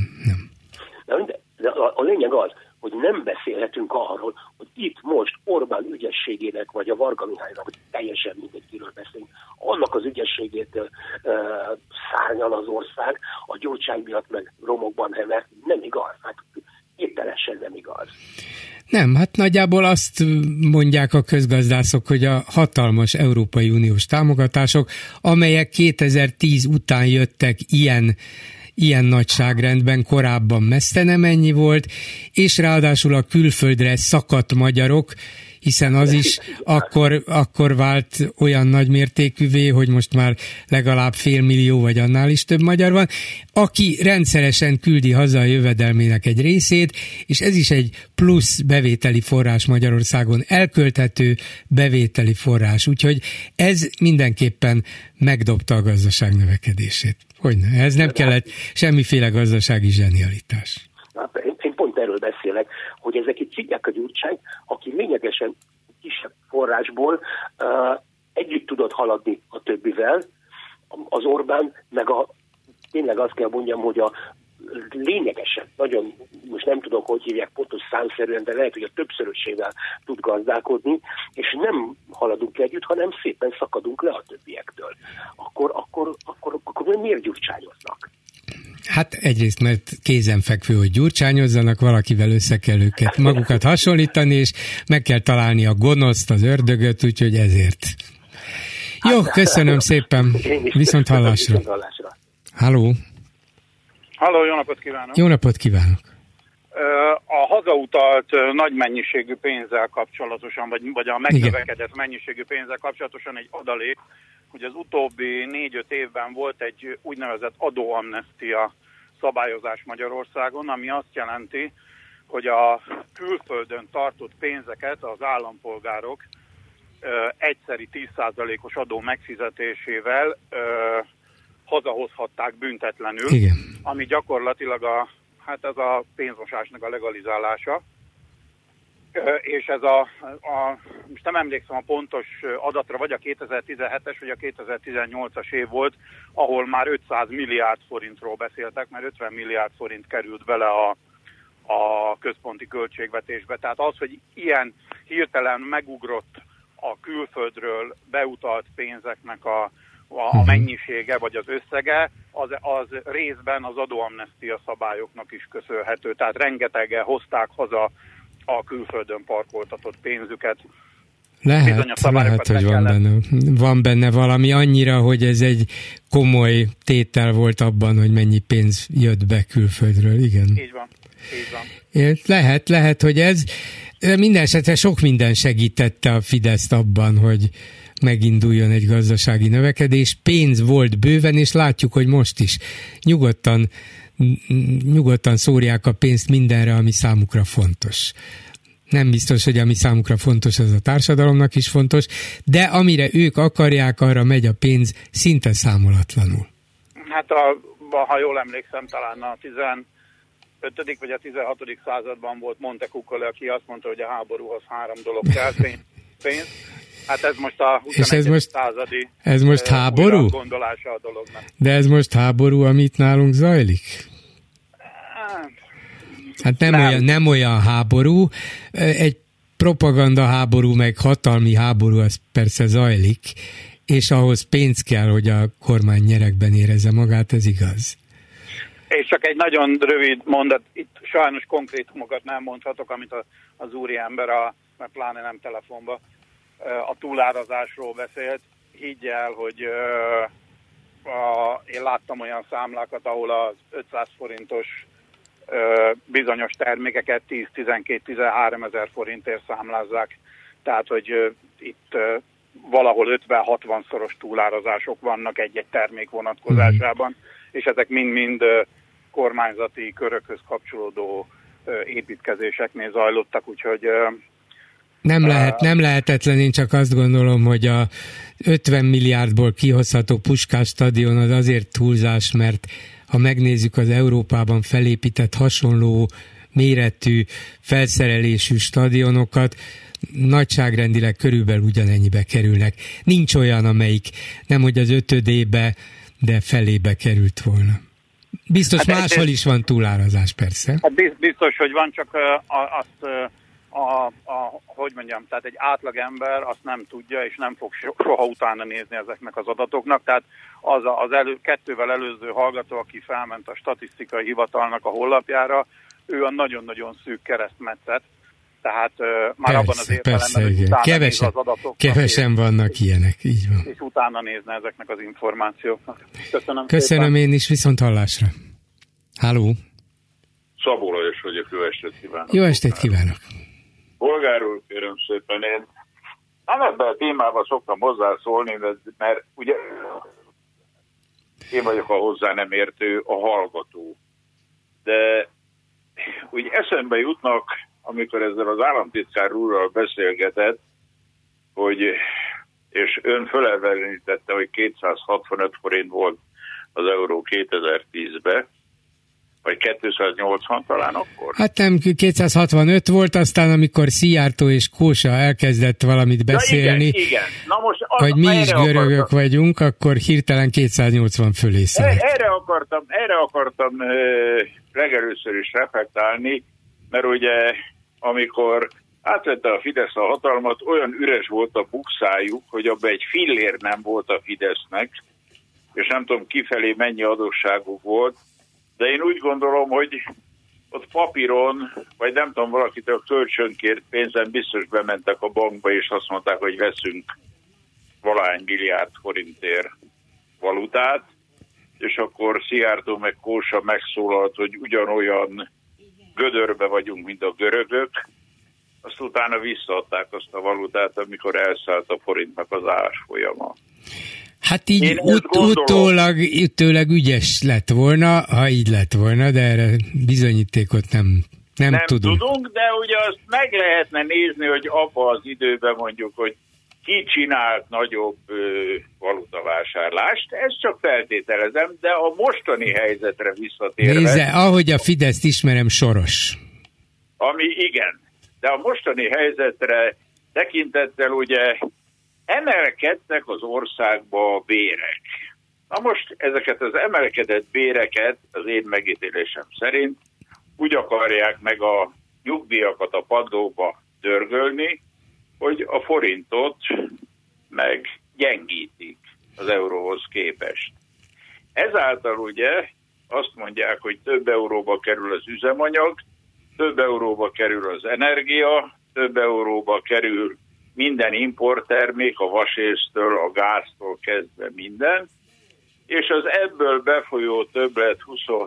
[SPEAKER 2] De a lényeg az, hogy nem beszélhetünk arról, hogy itt most Orbán ügyességének, vagy a Varga Mihálynak, hogy teljesen mindegy, kiről beszélünk, annak az ügyességét szárnyal az ország, a Gyurcsány miatt meg romokban hever, nem igaz, hát ételesen nem igaz.
[SPEAKER 3] Nem, hát nagyjából azt mondják a közgazdászok, hogy a hatalmas Európai Uniós támogatások, amelyek 2010 után jöttek ilyen nagyságrendben, korábban messze nem ennyi volt, és ráadásul a külföldre szakadt magyarok, hiszen az is akkor vált olyan nagy mértékűvé, hogy most már legalább 500 000 vagy annál is több magyar van, aki rendszeresen küldi haza a jövedelmének egy részét, és ez is egy plusz bevételi forrás Magyarországon, elkölthető bevételi forrás. Úgyhogy ez mindenképpen megdobta a gazdaság növekedését. Hogyne, ez nem kellett semmiféle gazdasági zsenialitás.
[SPEAKER 2] Én pont erről beszélek, hogy ezek itt szidják a Gyurcsányt, aki lényegesen kisebb forrásból együtt tudott haladni a többivel. Az Orbán, meg tényleg azt kell mondjam, hogy a lényegesen, nagyon, most nem tudok, hogy hívják pontos számszerűen, de lehet, hogy a többszörösével tud gazdálkodni, és nem haladunk együtt, hanem szépen szakadunk le a többiektől. Akkor miért gyurcsányoznak?
[SPEAKER 3] Hát egyrészt, mert kézenfekvő, hogy gyurcsányozzanak, valakivel össze kell őket magukat hasonlítani, és meg kell találni a gonoszt, az ördögöt, úgyhogy ezért. Jó, köszönöm szépen. Viszont hallásra. Halló.
[SPEAKER 6] Halló, jó napot kívánok.
[SPEAKER 3] Jó napot kívánok.
[SPEAKER 6] A hazautalt nagy mennyiségű pénzzel kapcsolatosan, vagy a megnövekedett mennyiségű pénzzel kapcsolatosan egy adalék, hogy az utóbbi 4-5 évben volt egy úgynevezett adóamnestia szabályozás Magyarországon, ami azt jelenti, hogy a külföldön tartott pénzeket az állampolgárok egyszeri 10%-os adó megfizetésével hazahozhatták büntetlenül,
[SPEAKER 3] igen,
[SPEAKER 6] ami gyakorlatilag ez a pénzmosásnak a legalizálása. És ez most nem emlékszem a pontos adatra, vagy a 2017-es, vagy a 2018-as év volt, ahol már 500 milliárd forintról beszéltek, mert 50 milliárd forint került bele a központi költségvetésbe. Tehát az, hogy ilyen hirtelen megugrott a külföldről beutalt pénzeknek a mennyisége, vagy az összege, az részben az adóamnestia szabályoknak is köszönhető. Tehát rengetegen hozták haza a külföldön parkoltatott pénzüket.
[SPEAKER 3] Lehet, hogy van benne valami annyira, hogy ez egy komoly tétel volt abban, hogy mennyi pénz jött be külföldről, igen.
[SPEAKER 6] Így van.
[SPEAKER 3] Lehet, hogy ez minden esetre sok minden segítette a Fideszt abban, hogy meginduljon egy gazdasági növekedés. Pénz volt bőven, és látjuk, hogy most is nyugodtan nyugodtan szórják a pénzt mindenre, ami számukra fontos. Nem biztos, hogy ami számukra fontos, az a társadalomnak is fontos, de amire ők akarják, arra megy a pénz szinte számolatlanul.
[SPEAKER 6] Hát ha jól emlékszem, talán a 15. vagy a 16. században volt Montecuccoli, aki azt mondta, hogy a háborúhoz 3 dolog kell, pénz. Hát ez most a 21. századi
[SPEAKER 3] ez most háború?
[SPEAKER 6] Gondolása a dolognak.
[SPEAKER 3] De ez most háború, amit nálunk zajlik? Hát nem olyan háború. Egy propaganda háború, meg hatalmi háború, az persze zajlik, és ahhoz pénz kell, hogy a kormány nyeregben érezze magát, ez igaz.
[SPEAKER 6] És csak egy nagyon rövid mondat, itt sajnos konkrétumokat nem mondhatok, amit az úriember, mert pláne nem telefonba, a túlárazásról beszélt. Higgy el, hogy én láttam olyan számlákat, ahol az 500 forintos bizonyos termékeket 10-12-13 ezer forintért számlázzák. Tehát, hogy itt valahol 50-60 szoros túlárazások vannak egy-egy termék vonatkozásában, és ezek mind-mind kormányzati körökhöz kapcsolódó építkezéseknél zajlottak, úgyhogy
[SPEAKER 3] nem lehetetlen, én csak azt gondolom, hogy a 50 milliárdból kihozható Puskás stadion az azért túlzás, mert ha megnézzük az Európában felépített hasonló méretű, felszerelésű stadionokat, nagyságrendileg körülbelül ugyanennyibe kerülnek. Nincs olyan, amelyik nemhogy az 5-ödébe, de felébe került volna. Biztos máshol is van túlárazás, persze.
[SPEAKER 6] Hát biztos, hogy van, csak hogy mondjam, tehát egy átlagember azt nem tudja, és nem fog soha utána nézni ezeknek az adatoknak. Tehát az kettővel előző hallgató, aki felment a statisztikai hivatalnak a honlapjára, ő a nagyon-nagyon szűk keresztmetszet. Tehát már abban az értelemben, hogy utána néz az adatoknak.
[SPEAKER 3] Kevesen vannak ilyenek, így van.
[SPEAKER 6] És utána nézne ezeknek az információknak.
[SPEAKER 3] Köszönöm én is, viszont hallásra. Halló!
[SPEAKER 7] Szabó Lajos vagyok, jó estét kívánok.
[SPEAKER 3] Jó estét kívánok.
[SPEAKER 7] Polgár úr, kérem szépen, én nem ebben a témában szoktam hozzászólni, mert ugye én vagyok a hozzá nem értő, a hallgató. De úgy eszembe jutnak, amikor ezzel az államtitkár úrral beszélgetett, hogy, és ön fölelvelenítette, hogy 265 forint volt az euró 2010-ben, vagy 280 talán akkor?
[SPEAKER 3] Hát nem, 265 volt, aztán amikor Szijjártó és Kósa elkezdett valamit beszélni,
[SPEAKER 7] igen. Na most
[SPEAKER 3] hogy mi is görögök vagyunk, akkor hirtelen 280 fölé szállt.
[SPEAKER 7] Erre akartam legelőször is reflektálni, mert ugye amikor átvette a Fidesz a hatalmat, olyan üres volt a bukszájuk, hogy abban egy fillér nem volt a Fidesznek, és nem tudom kifelé mennyi adósságuk volt, de én úgy gondolom, hogy ott papíron, vagy nem tudom, valakitől kölcsönkért pénzen biztos bementek a bankba, és azt mondták, hogy veszünk valahány milliárd forintért valutát, és akkor Szijjártó meg Kósa megszólalt, hogy ugyanolyan gödörbe vagyunk, mint a görögök, azt utána visszaadták azt a valutát, amikor elszállt a forintnak az árfolyama.
[SPEAKER 3] Hát így utólag ügyes lett volna, ha így lett volna, de erre bizonyítékot nem tudunk.
[SPEAKER 7] De ugye azt meg lehetne nézni, hogy abban az időben mondjuk, hogy ki csinált nagyobb valutavásárlást, ezt csak feltételezem, de a mostani helyzetre visszatérve...
[SPEAKER 3] Nézze, ahogy a Fideszt ismerem, Soros.
[SPEAKER 7] Ami igen, de a mostani helyzetre tekintettel ugye emelkedtek az országba a bérek. Na most ezeket az emelkedett béreket az én megítélésem szerint úgy akarják meg a nyugdíjakat a padlóba dörgölni, hogy a forintot meg gyengítik az euróhoz képest. Ezáltal ugye azt mondják, hogy több euróba kerül az üzemanyag, több euróba kerül az energia, több euróba kerül minden importtermék, a vasésztől, a gáztól kezdve minden, és az ebből befolyó többlet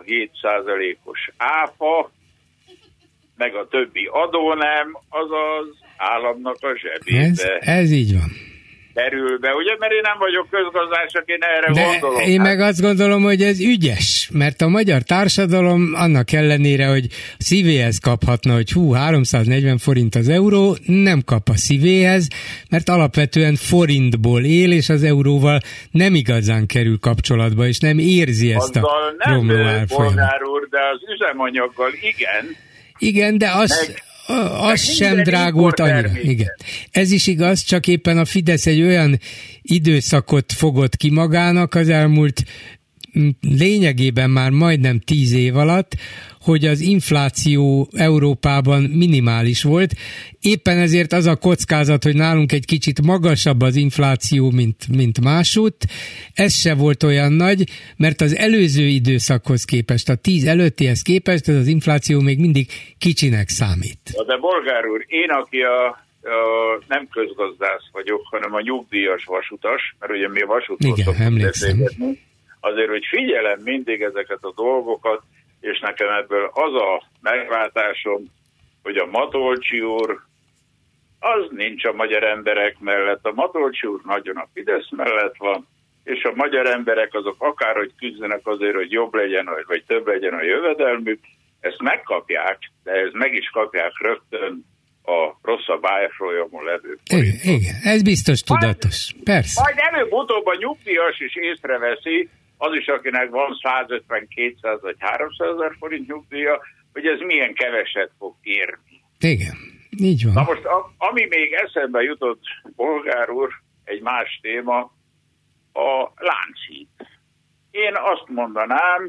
[SPEAKER 7] 27%-os áfa, meg a többi adónem, az az államnak a zsebébe.
[SPEAKER 3] Ez így van.
[SPEAKER 7] kerül be, ugye, mert én nem vagyok közgazdász, én erre
[SPEAKER 3] de
[SPEAKER 7] gondolom.
[SPEAKER 3] Én meg azt gondolom, hogy ez ügyes, mert a magyar társadalom annak ellenére, hogy szívéhez kaphatna, hogy 340 forint az euró, nem kap a szívéhez, mert alapvetően forintból él, és az euróval nem igazán kerül kapcsolatba, és nem érzi ezt
[SPEAKER 7] azzal
[SPEAKER 3] a romló árfolyamat.
[SPEAKER 7] Bolgár úr, de az üzemanyaggal igen.
[SPEAKER 3] Igen, de az sem drágult annyira. Igen. Ez is igaz, csak éppen a Fidesz egy olyan időszakot fogott ki magának az elmúlt lényegében már majdnem 10 év alatt, hogy az infláció Európában minimális volt. Éppen ezért az a kockázat, hogy nálunk egy kicsit magasabb az infláció, mint másút, ez se volt olyan nagy, mert az előző időszakhoz képest, a 10 előttihez képest ez az infláció még mindig kicsinek számít.
[SPEAKER 7] De Bolgár úr, én, aki nem közgazdász vagyok, hanem a nyugdíjas vasutas, mert ugye mi vasútról szoktunk beszélgetni, azért, hogy figyelem mindig ezeket a dolgokat, és nekem ebből az a megváltásom, hogy a Matolcsy úr az nincs a magyar emberek mellett. A Matolcsy úr nagyon a Fidesz mellett van, és a magyar emberek azok akárhogy küzdenek azért, hogy jobb legyen, vagy több legyen a jövedelmük, ezt megkapják, de ezt meg is kapják rögtön a rosszabb árfolyamon levő.
[SPEAKER 3] Igen, ez biztos tudatos. Persze.
[SPEAKER 7] Majd előbb-utóbb a nyugdíjas is észreveszi, az is, akinek van 150, 200 vagy 300 ezer forint nyugdíja, hogy ez milyen keveset fog érni.
[SPEAKER 3] Igen, így van.
[SPEAKER 7] Na most, ami még eszembe jutott, Bolgár úr, egy más téma, a Lánchíd. Én azt mondanám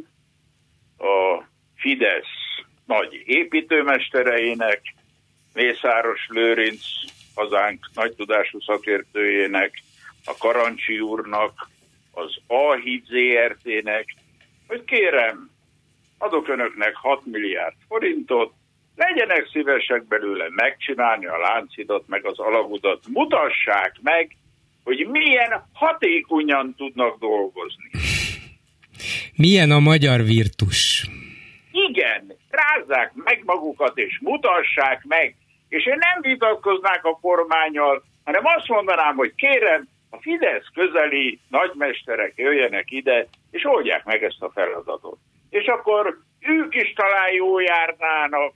[SPEAKER 7] a Fidesz nagy építőmestereinek, Mészáros Lőrinc, hazánk nagy tudású szakértőjének, a Karancsi úrnak, az A-híd ZRT-nek, hogy kérem, adok önöknek 6 milliárd forintot, legyenek szívesek belőle megcsinálni a Lánchídat, meg az Alagutat, mutassák meg, hogy milyen hatékonyan tudnak dolgozni.
[SPEAKER 3] Milyen a magyar virtus?
[SPEAKER 7] Igen, rázzák meg magukat, és mutassák meg, és én nem vitatkoznák a kormánnyal, hanem azt mondanám, hogy kérem, a Fidesz közeli nagymesterek jöjjenek ide, és oldják meg ezt a feladatot. És akkor ők is talán jól járnának,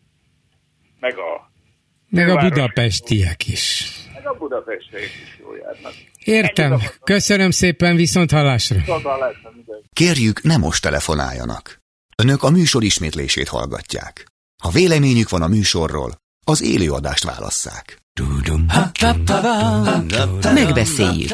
[SPEAKER 7] meg a
[SPEAKER 3] budapestiek is.
[SPEAKER 7] Meg a budapestiek is jól járnak.
[SPEAKER 3] Értem. Köszönöm szépen, viszont hallásra.
[SPEAKER 1] Kérjük, ne most telefonáljanak. Önök a műsor ismétlését hallgatják. Ha véleményük van a műsorról, az élő adást válasszák.
[SPEAKER 8] Megbeszéljük.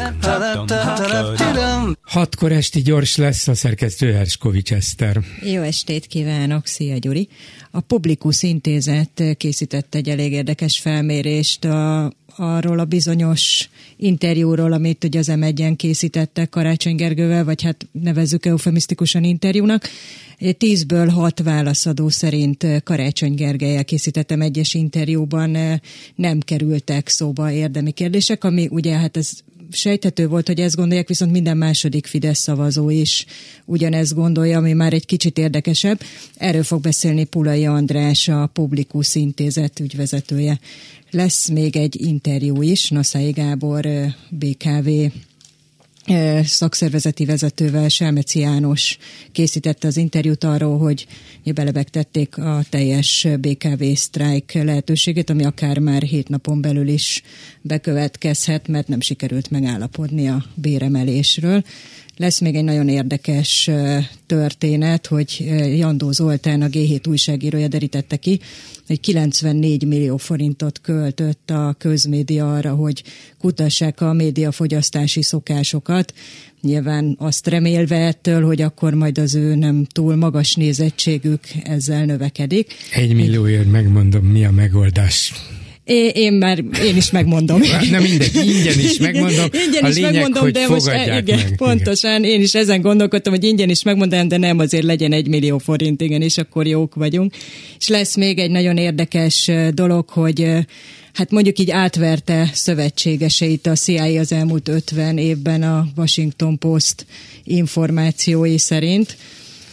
[SPEAKER 3] 6-kor esti gyors lesz, a szerkesztő Herskovics Eszter.
[SPEAKER 8] Jó estét kívánok, szia Gyuri! A Publikus Intézet készített egy elég érdekes felmérést arról a bizonyos interjúról, amit ugye az M1-en készítettek Karácsony Gergővel, vagy hát nevezzük eufemisztikusan interjúnak. 10-ből 6 válaszadó szerint Karácsony Gergellyel készítettem egyes interjúban nem kerültek szóba érdemi kérdések, ami ugye hát ez sejthető volt, hogy ezt gondolják, viszont minden második Fidesz szavazó is ugyanezt gondolja, ami már egy kicsit érdekesebb. Erről fog beszélni Pulai András, a Publikus Intézet ügyvezetője. Lesz még egy interjú is, Naszai Gábor, BKV szakszervezeti vezetővel, Selmeci János készítette az interjút arról, hogy belebegtették a teljes BKV sztrájk lehetőségét, ami akár már 7 napon belül is bekövetkezhet, mert nem sikerült megállapodni a béremelésről. Lesz még egy nagyon érdekes történet, hogy Jandó Zoltán, a G7 újságírója derítette ki, hogy 94 millió forintot költött a közmédia arra, hogy kutassák a médiafogyasztási szokásokat. Nyilván azt remélve ettől, hogy akkor majd az ő nem túl magas nézettségük ezzel növekedik.
[SPEAKER 3] 1 millióért megmondom, mi a megoldás.
[SPEAKER 8] Én is megmondom.
[SPEAKER 3] Nem mindegy, ingyen is megmondom.
[SPEAKER 8] Ingyen
[SPEAKER 3] a
[SPEAKER 8] is
[SPEAKER 3] lényeg,
[SPEAKER 8] megmondom,
[SPEAKER 3] hogy
[SPEAKER 8] de most
[SPEAKER 3] meg.
[SPEAKER 8] Pontosan, én is ezen gondolkodtam, hogy ingyen is megmondom, de nem, azért legyen 1 millió forint, igen, és akkor jók vagyunk. És lesz még egy nagyon érdekes dolog, hogy hát mondjuk így átverte szövetségeseit a CIA az elmúlt 50 évben a Washington Post információi szerint.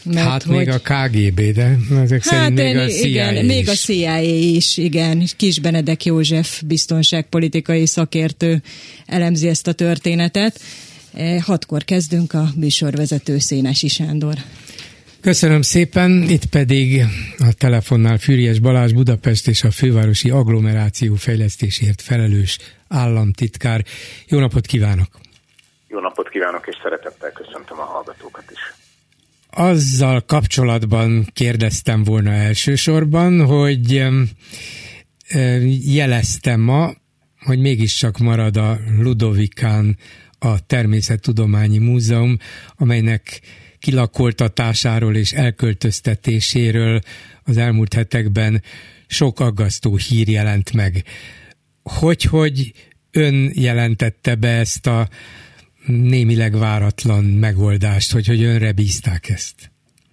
[SPEAKER 3] Hát hogy... még a KGB, de ezek szerint még a CIA
[SPEAKER 8] igen, még a CIA is, igen. Kis Benedek József biztonságpolitikai szakértő elemzi ezt a történetet. 6-kor kezdünk, a műsorvezető Szénesi Sándor.
[SPEAKER 3] Köszönöm szépen, itt pedig a telefonnál Füriyes Balázs, Budapest és a fővárosi agglomeráció fejlesztésért felelős államtitkár. Jó napot kívánok!
[SPEAKER 9] Jó napot kívánok, és szeretettel köszöntöm a hallgatókat is.
[SPEAKER 3] Azzal kapcsolatban kérdeztem volna elsősorban, hogy jeleztem ma, hogy mégiscsak marad a Ludovikán a Természettudományi Múzeum, amelynek kilakoltatásáról és elköltöztetéséről az elmúlt hetekben sok aggasztó hír jelent meg. Hogy ön jelentette be ezt a némileg váratlan megoldást, hogy önre bízták ezt?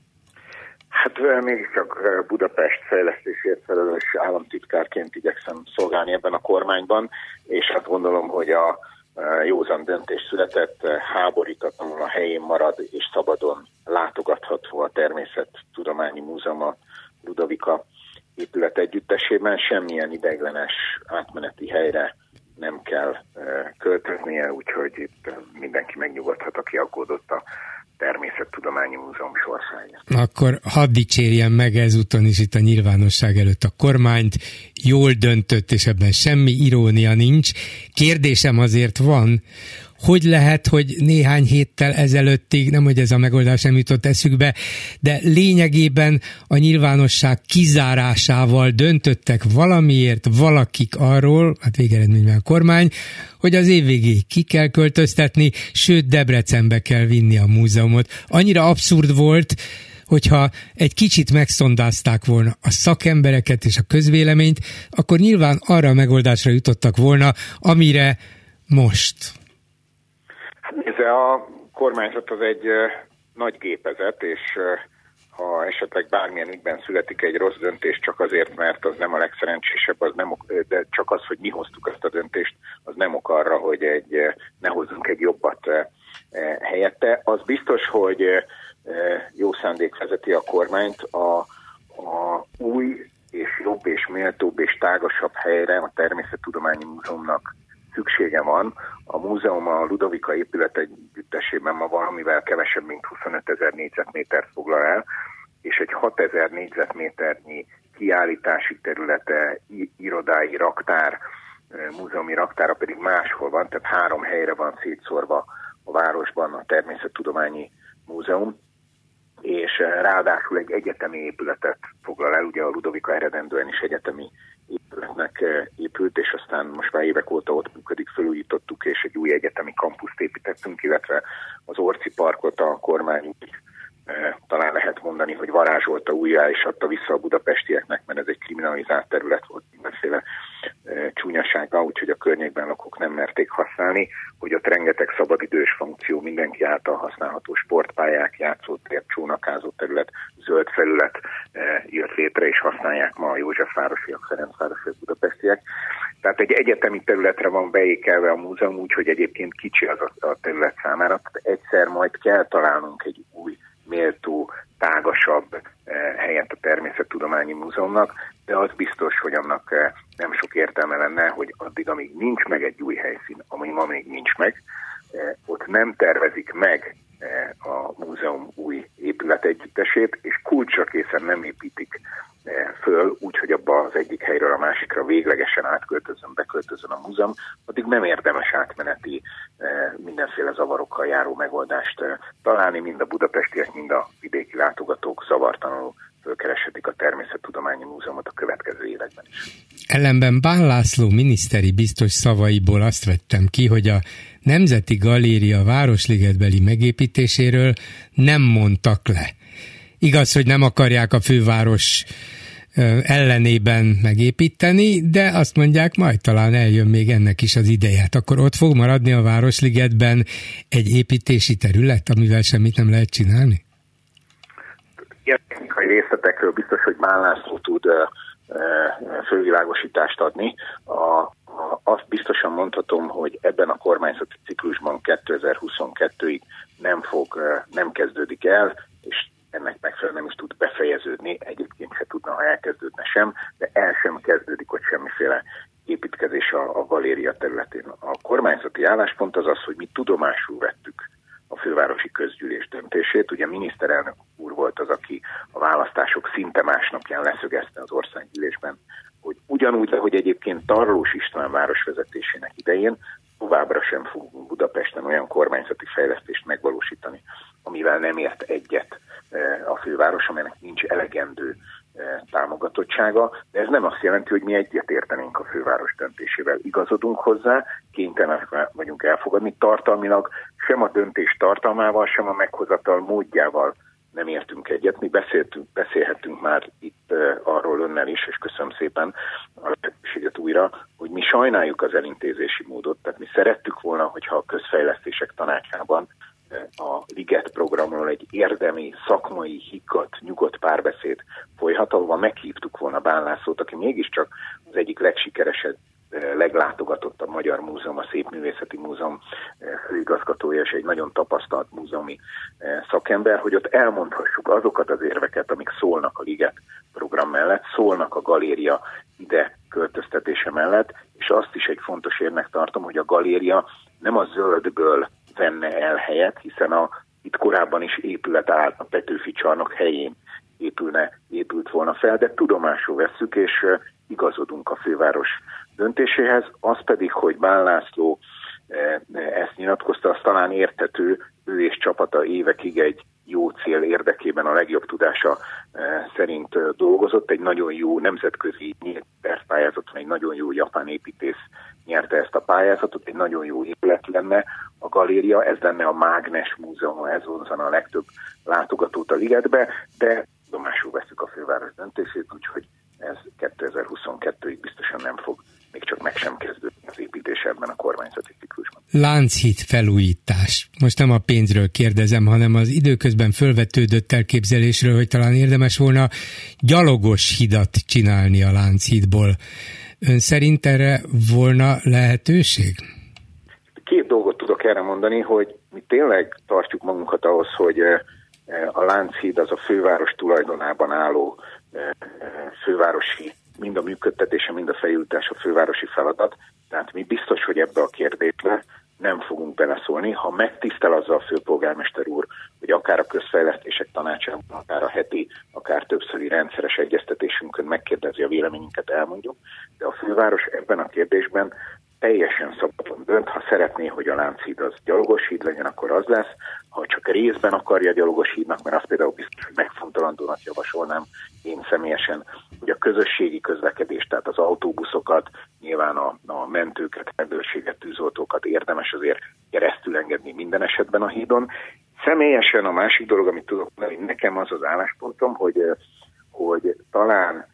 [SPEAKER 9] Hát mégiscsak Budapest fejlesztésért felelős államtitkárként igyekszem szolgálni ebben a kormányban, és azt gondolom, hogy a józan döntés született, háborítatlanul a helyén marad, és szabadon látogatható a Természettudományi Múzeum a Ludovika épület együttesében. Semmilyen ideiglenes átmeneti helyre nem kell költöznie, úgyhogy itt mindenki megnyugodhat, aki aggódott a Természettudományi Múzeum sorsáért.
[SPEAKER 3] Akkor hadd dicsérjem meg ezúton is itt a nyilvánosság előtt a kormányt. Jól döntött, és ebben semmi irónia nincs. Kérdésem azért van, hogy lehet, hogy néhány héttel ezelőttig, nem hogy ez a megoldás nem jutott eszükbe, de lényegében a nyilvánosság kizárásával döntöttek valamiért valakik arról, hát végeredményben a kormány, hogy az év végéig ki kell költöztetni, sőt Debrecenbe kell vinni a múzeumot. Annyira abszurd volt, hogyha egy kicsit megszondázták volna a szakembereket és a közvéleményt, akkor nyilván arra a megoldásra jutottak volna, amire most.
[SPEAKER 9] Nézze, a kormányzat az egy nagy gépezet, és ha esetleg bármilyen ügyben születik egy rossz döntés csak azért, mert az nem a legszerencsésebb, az nem de csak az, hogy mi hoztuk ezt a döntést, az nem ok arra, hogy ne hozzunk egy jobbat helyette. Az biztos, hogy jó szándék vezeti a kormányt a új és jobb és méltóbb és tágasabb helyre a Természettudományi Múzeumnak szüksége van. A múzeum a Ludovika épület együttesében ma valamivel kevesebb, mint 25 000 négyzetmétert foglal el, és egy 6 000 négyzetméternyi kiállítási területe, irodái, raktár, múzeumi raktára pedig máshol van, tehát 3 helyre van szétszórva a városban a Természettudományi Múzeum, és ráadásul egy egyetemi épületet foglal el, ugye a Ludovika eredendően is egyetemi épületnek épült, és aztán most már évek óta ott működik, felújítottuk, és egy új egyetemi kampuszt építettünk, illetve az Orci Parkot a kormány talán lehet mondani, hogy varázsolta újjá, és adta vissza a budapestieknek, mert ez egy kriminalizált terület volt mindenféle csúnyasága, úgyhogy a környékben lakók nem merték használni, hogy ott rengeteg szabadidős funkció, mindenki által használható sportpályák, játszótér, csónakázó terület, zöld felület jött létre, és használják ma a Józsefvárosiak, Ferencvárosiak, budapestiek. Tehát egy egyetemi területre van beékelve a múzeum, úgyhogy egyébként kicsi az a terület számára. Tehát egyszer majd kell találnunk egy új, méltó, tágasabb helyet a Természettudományi Múzeumnak, de az biztos, hogy annak nem sok értelme lenne, hogy addig, amíg nincs meg egy új helyszín, ami ma még nincs meg, ott nem tervezik meg a múzeum új épületegyüttesét, és kulcsra készen nem építik föl, úgyhogy abba az egyik helyről a másikra véglegesen beköltözön a múzeum, addig nem érdemes átmeneti mindenféle zavarokkal járó megoldást találni, mind a budapestiek, mind a vidéki látogatók zavartalanul fölkereshetik a Természettudományi Múzeumot a következő években is.
[SPEAKER 3] Ellenben Bán László miniszteri biztos szavaiból azt vettem ki, hogy a Nemzeti Galéria városligetbeli megépítéséről nem mondtak le. Igaz, hogy nem akarják a főváros ellenében megépíteni, de azt mondják, majd talán eljön még ennek is az ideje. Akkor ott fog maradni a Városligetben egy építési terület, amivel semmit nem lehet csinálni?
[SPEAKER 9] Ilyen technikai részletekről biztos, hogy Bán László tud fölvilágosítást adni. Azt biztosan mondhatom, hogy ebben a kormányzati ciklusban 2022-ig nem kezdődik el, és ennek megfelelően nem is tud befejeződni, egyébként se tudna, ha elkezdődne sem, de el sem kezdődik ott semmiféle építkezés a galéria területén. A kormányzati álláspont az az, hogy mi tudomásul vettük a fővárosi közgyűlés döntését. Ugye miniszterelnök úr volt az, aki a választások szinte másnapján leszögezte az országgyűlésben, hogy ugyanúgy, ahogy egyébként Tarlós István városvezetésének idején, továbbra sem fogunk Budapesten olyan kormányzati fejlesztést megvalósítani, amivel nem ért egyet a főváros, amelynek nincs elegendő támogatottsága, de ez nem azt jelenti, hogy mi egyet értenénk a főváros döntésével. Igazodunk hozzá, kénytelenek vagyunk elfogadni tartalmilag, sem a döntés tartalmával, sem a meghozatal módjával nem értünk egyet. Mi beszélhettünk már itt arról önnel is, és köszönöm szépen a lehetőséget újra, hogy mi sajnáljuk az elintézési módot, tehát mi szerettük volna, hogyha a közfejlesztések tanácsában a Liget programról egy érdemi, szakmai, higgadt, nyugodt párbeszéd folyhat, ahova meghívtuk volna Bán Lászlót, aki mégiscsak az egyik legsikeresebb, leglátogatottabb magyar múzeum, a Szépművészeti Múzeum főigazgatója, és egy nagyon tapasztalt múzeumi szakember, hogy ott elmondhassuk azokat az érveket, amik szólnak a Liget program mellett, szólnak a galéria ide költöztetése mellett, és azt is egy fontos érnek tartom, hogy a galéria nem a zöldből venne el helyet, hiszen itt korábban is épület állt, a Petőfi csarnok helyén épült volna fel, de tudomásul vesszük, és igazodunk a főváros döntéséhez. Az pedig, hogy Bán László ezt nyilatkozta, az talán érthető, ő és csapata évekig egy jó cél érdekében a legjobb tudása szerint dolgozott. Egy nagyon jó nemzetközi pályázaton, egy nagyon jó japán építész nyerte ezt a pályázatot, egy nagyon jó épület lenne a galéria, ez lenne a mágnes múzeum, ez vonzana a legtöbb látogatót a Ligetbe, de tudomásul veszük a főváros döntését, úgyhogy ez 2022-ig biztosan nem fog még csak meg sem kezdődni az építés ebben a kormányzati ciklusban.
[SPEAKER 3] Lánchíd felújítás. Most nem a pénzről kérdezem, hanem az időközben fölvetődött elképzelésről, hogy talán érdemes volna gyalogos hidat csinálni a Lánchídból. Ön szerint erre volna lehetőség?
[SPEAKER 9] Két dolgot tudok erre mondani, hogy mi tényleg tartjuk magunkat ahhoz, hogy a Lánchíd az a főváros tulajdonában álló fővárosi, mind a működtetése, mind a felújítása fővárosi feladat. Tehát mi biztos, hogy ebbe a kérdésbe nem fogunk beleszólni. Ha megtisztel azzal a főpolgármester úr, hogy akár a közfejlesztések tanácsában, akár a heti, akár többszöri rendszeres egyeztetésünkön megkérdezi a véleményünket, elmondjuk, de a főváros ebben a kérdésben teljesen szabadon dönt. Ha szeretné, hogy a Lánchíd az gyalogos híd legyen, akkor az lesz. Ha csak részben akarja gyalogos hídnak, mert azt például biztos, hogy megfontolandónak javasolnám én személyesen, hogy a közösségi közlekedés, tehát az autóbuszokat, nyilván a mentőket, rendőrséget, tűzoltókat érdemes azért keresztül engedni minden esetben a hídon. Személyesen a másik dolog, amit tudok mondani, nekem az az álláspontom, hogy talán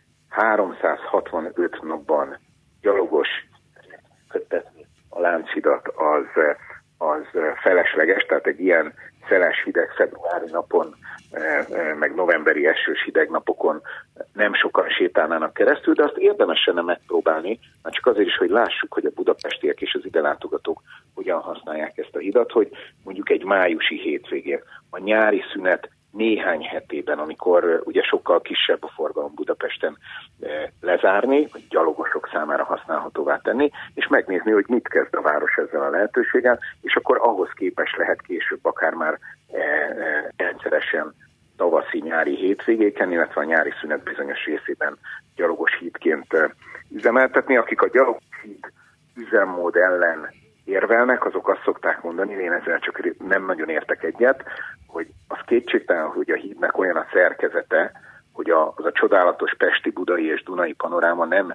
[SPEAKER 9] 365 napban gyalogos köttetni a Lánchidat az felesleges, tehát egy ilyen szeles hideg februári napon, meg novemberi esős hideg napokon nem sokan sétálnának keresztül, de azt érdemes lenne megpróbálni, már csak azért is, hogy lássuk, hogy a budapestiek és az ide látogatók hogyan használják ezt a hidat, hogy mondjuk egy májusi hétvégén, a nyári szünet néhány hetében, amikor ugye sokkal kisebb a forgalom Budapesten lezárni, vagy gyalogosok számára használhatóvá tenni, és megnézni, hogy mit kezd a város ezzel a lehetőséggel, és akkor ahhoz képes lehet később akár már rendszeresen tavaszi-nyári hétvégéken, illetve a nyári szünet bizonyos részében gyalogos hídként üzemeltetni. Akik a gyalogos híd üzemmód ellen érvelnek, azok azt szokták mondani, én ezzel csak nem nagyon értek egyet, hogy az kétségtelen, hogy a hídnek olyan a szerkezete, hogy az a csodálatos pesti, budai és dunai panoráma nem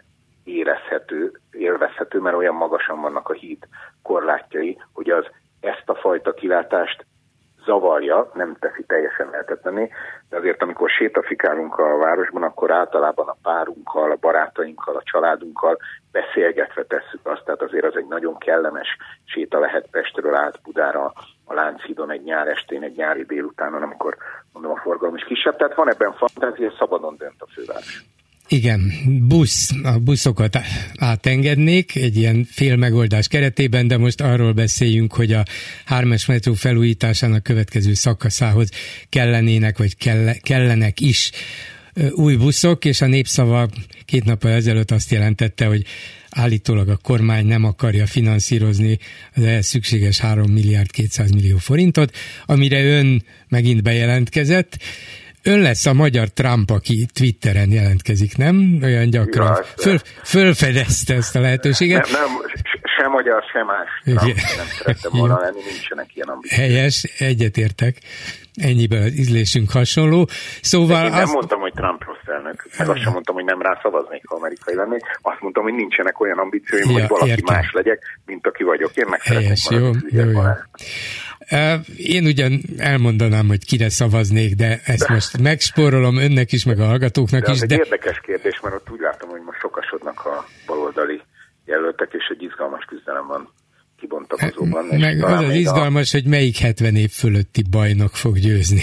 [SPEAKER 9] élvezhető, mert olyan magasan vannak a híd korlátjai, hogy az ezt a fajta kilátást zavarja, nem teszi teljesen lehetetlenné, de azért amikor sétafikálunk a városban, akkor általában a párunkkal, a barátainkkal, a családunkkal beszélgetve tesszük azt, tehát azért az egy nagyon kellemes séta lehet Pestről át Budára, a Lánchídon egy nyár estén, egy nyári délutánon, amikor mondom a forgalom is kisebb, tehát van ebben fantázia, szabadon dönt a főváros.
[SPEAKER 3] Igen, a buszokat átengednék egy ilyen félmegoldás keretében, de most arról beszéljünk, hogy a 3-as metró felújításának következő szakaszához kellenek is új buszok, és a Népszava 2 nappal ezelőtt azt jelentette, hogy állítólag a kormány nem akarja finanszírozni az ehhez szükséges 3 milliárd 200 millió forintot, amire ön megint bejelentkezett. Ön lesz a magyar Trump, aki Twitteren jelentkezik, nem? Olyan gyakran. Fölfedezte ezt a lehetőséget.
[SPEAKER 9] Nem, sem magyar, sem más. Trump, nem szerettem volna lenni, nincsenek ilyen ambíciók.
[SPEAKER 3] Helyes, egyetértek. Ennyiben az ízlésünk hasonló. Szóval
[SPEAKER 9] én nem mondtam, hogy Trump rossz elnök. Meg azt sem mondtam, hogy nem rá szavaznék, ha amerikai lennék. Azt mondtam, hogy nincsenek olyan ambícióim, hogy valaki más legyek, mint aki vagyok. Én meg szeretnék
[SPEAKER 3] jó. Én ugyan elmondanám, hogy kire szavaznék, de ezt most megspórolom önnek is, meg a hallgatóknak is.
[SPEAKER 9] Ez egy érdekes kérdés, mert ott úgy látom, hogy most sokasodnak a baloldali jelöltek, és egy izgalmas küzdelem van kibontakozóban.
[SPEAKER 3] Meg az izgalmas, hogy melyik 70 év fölötti bajnok fog győzni.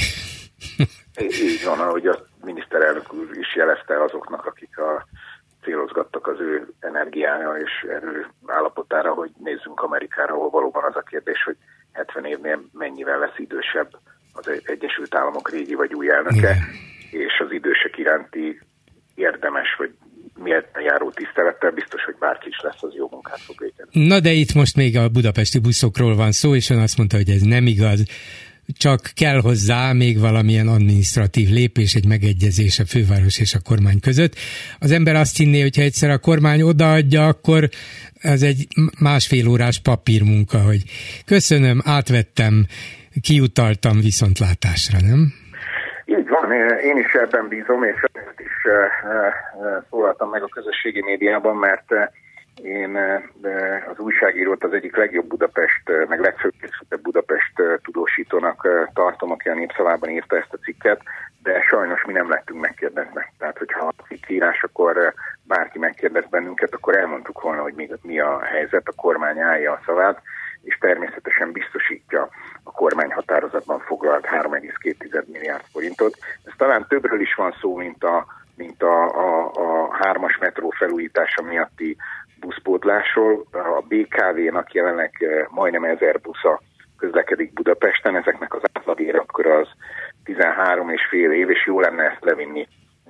[SPEAKER 9] Így van, ahogy a miniszterelnök úr is jelezte azoknak, akik célozgattak az ő energiája és erő állapotára, hogy nézzünk Amerikára, ahol valóban az a kérdés, hogy 70 évnél mennyivel lesz idősebb az Egyesült Államok régi vagy új elnöke, és az idősek iránti érdemes, vagy méltán járó tisztelettel biztos, hogy bárki is lesz, az jó munkát fog végezni.
[SPEAKER 3] Na de itt most még a budapesti buszokról van szó, és ön azt mondta, hogy ez nem igaz, csak kell hozzá még valamilyen adminisztratív lépés, egy megegyezés a főváros és a kormány között. Az ember azt hinné, hogyha egyszer a kormány odaadja, akkor ez egy 1,5 órás papírmunka, hogy köszönöm, átvettem, kiutaltam viszontlátásra, nem?
[SPEAKER 9] Így van, én is ebben bízom, és ezt is szólaltam meg a közösségi médiában, mert én az újságírót az egyik legjobb Budapest, meg legfőkészültebb Budapest tudósítónak tartom, aki a Népszavában írta ezt a cikket, de sajnos mi nem lettünk megkérdezve. Tehát, hogyha a cikkírás, akkor bárki megkérdez bennünket, akkor elmondtuk volna, hogy mi a helyzet, a kormány állja a szavát, és természetesen biztosítja a kormány határozatban foglalt 3,2 milliárd forintot. Ez talán többről is van szó, mint a 3-as metró felújítása miatti buszpótlásról. A BKV-nak jelenleg majdnem 1000 busza közlekedik Budapesten, ezeknek az átlag életkora az 13,5 év, és jó lenne ezt levinni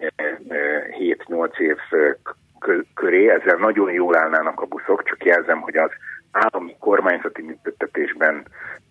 [SPEAKER 9] 7-8 év köré. Ezzel nagyon jól állnának a buszok, csak jelzem, hogy az állami kormányzati működtetésben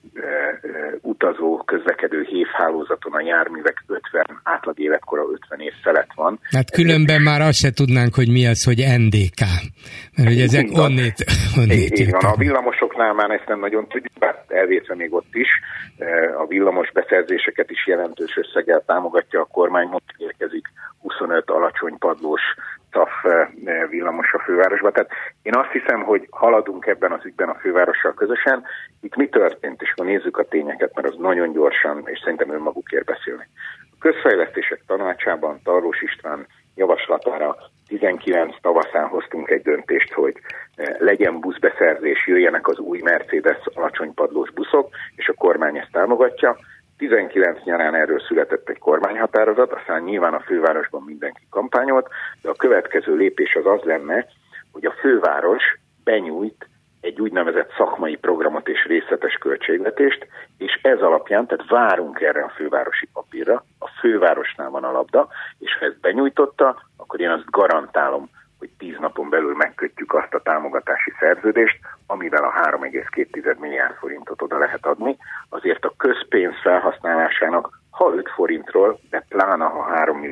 [SPEAKER 9] utazó, közlekedő hévhálózaton a járművek átlag életkora 50 év felett van.
[SPEAKER 3] Hát különben már azt se tudnánk, hogy mi az, hogy NDK. Mert ugye ezek onnét
[SPEAKER 9] így van. A villamosoknál már ezt nem nagyon tudjuk, bár elvétve még ott is. A villamos beszerzéseket is jelentős összeggel támogatja a kormány, most érkezik 25 alacsony padlós TAF villamos a fővárosba. Tehát én azt hiszem, hogy haladunk ebben az ügyben a fővárossal közösen. Itt mi történt, és akkor nézzük a tényeket, mert az nagyon gyorsan, és szerintem önmagukért beszélnek. A Közfejlesztések Tanácsában Tarlós István javaslatára 19 tavaszán hoztunk egy döntést, hogy legyen buszbeszerzés, jöjjenek az új Mercedes alacsony padlós buszok, és a kormány ezt támogatja. 19 nyarán erről született egy kormányhatározat, aztán nyilván a fővárosban mindenki kampányolt, de a következő lépés az lenne, hogy a főváros benyújt egy úgynevezett szakmai programot és részletes költségvetést, és ez alapján, tehát várunk erre a fővárosi papírra, a fővárosnál van a labda, és ha ezt benyújtotta, akkor én azt garantálom, hogy 10 napon belül megkötjük azt a támogatási szerződést, amivel a 3,2 milliárd forintot oda lehet adni. Azért a közpénz felhasználásának, ha 5 forintról, de pláne ha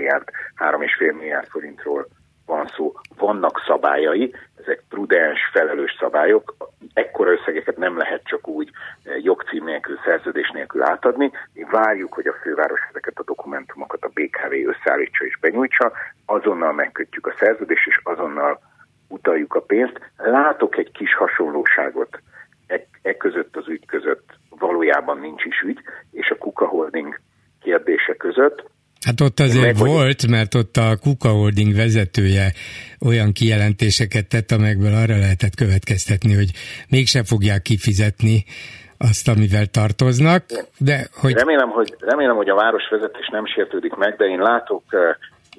[SPEAKER 9] 3,5 milliárd forintról van szó, vannak szabályai, ezek prudens, felelős szabályok, ekkora összegeket nem lehet csak úgy jogcím nélkül, szerződés nélkül átadni. Mi várjuk, hogy a főváros ezeket a dokumentumokat a BKV összeállítsa és benyújtsa, azonnal megkötjük a szerződést, és azonnal utaljuk a pénzt. Látok egy kis hasonlóságot között az ügy között, valójában nincs is ügy, és a Kuka Holding kérdése között.
[SPEAKER 3] Hát ott azért volt, mert ott a Kuka Holding vezetője olyan kijelentéseket tett, amelyekből arra lehetett következtetni, hogy mégsem fogják kifizetni azt, amivel tartoznak. De hogy...
[SPEAKER 9] Remélem, hogy a városvezetés nem sértődik meg, de én látok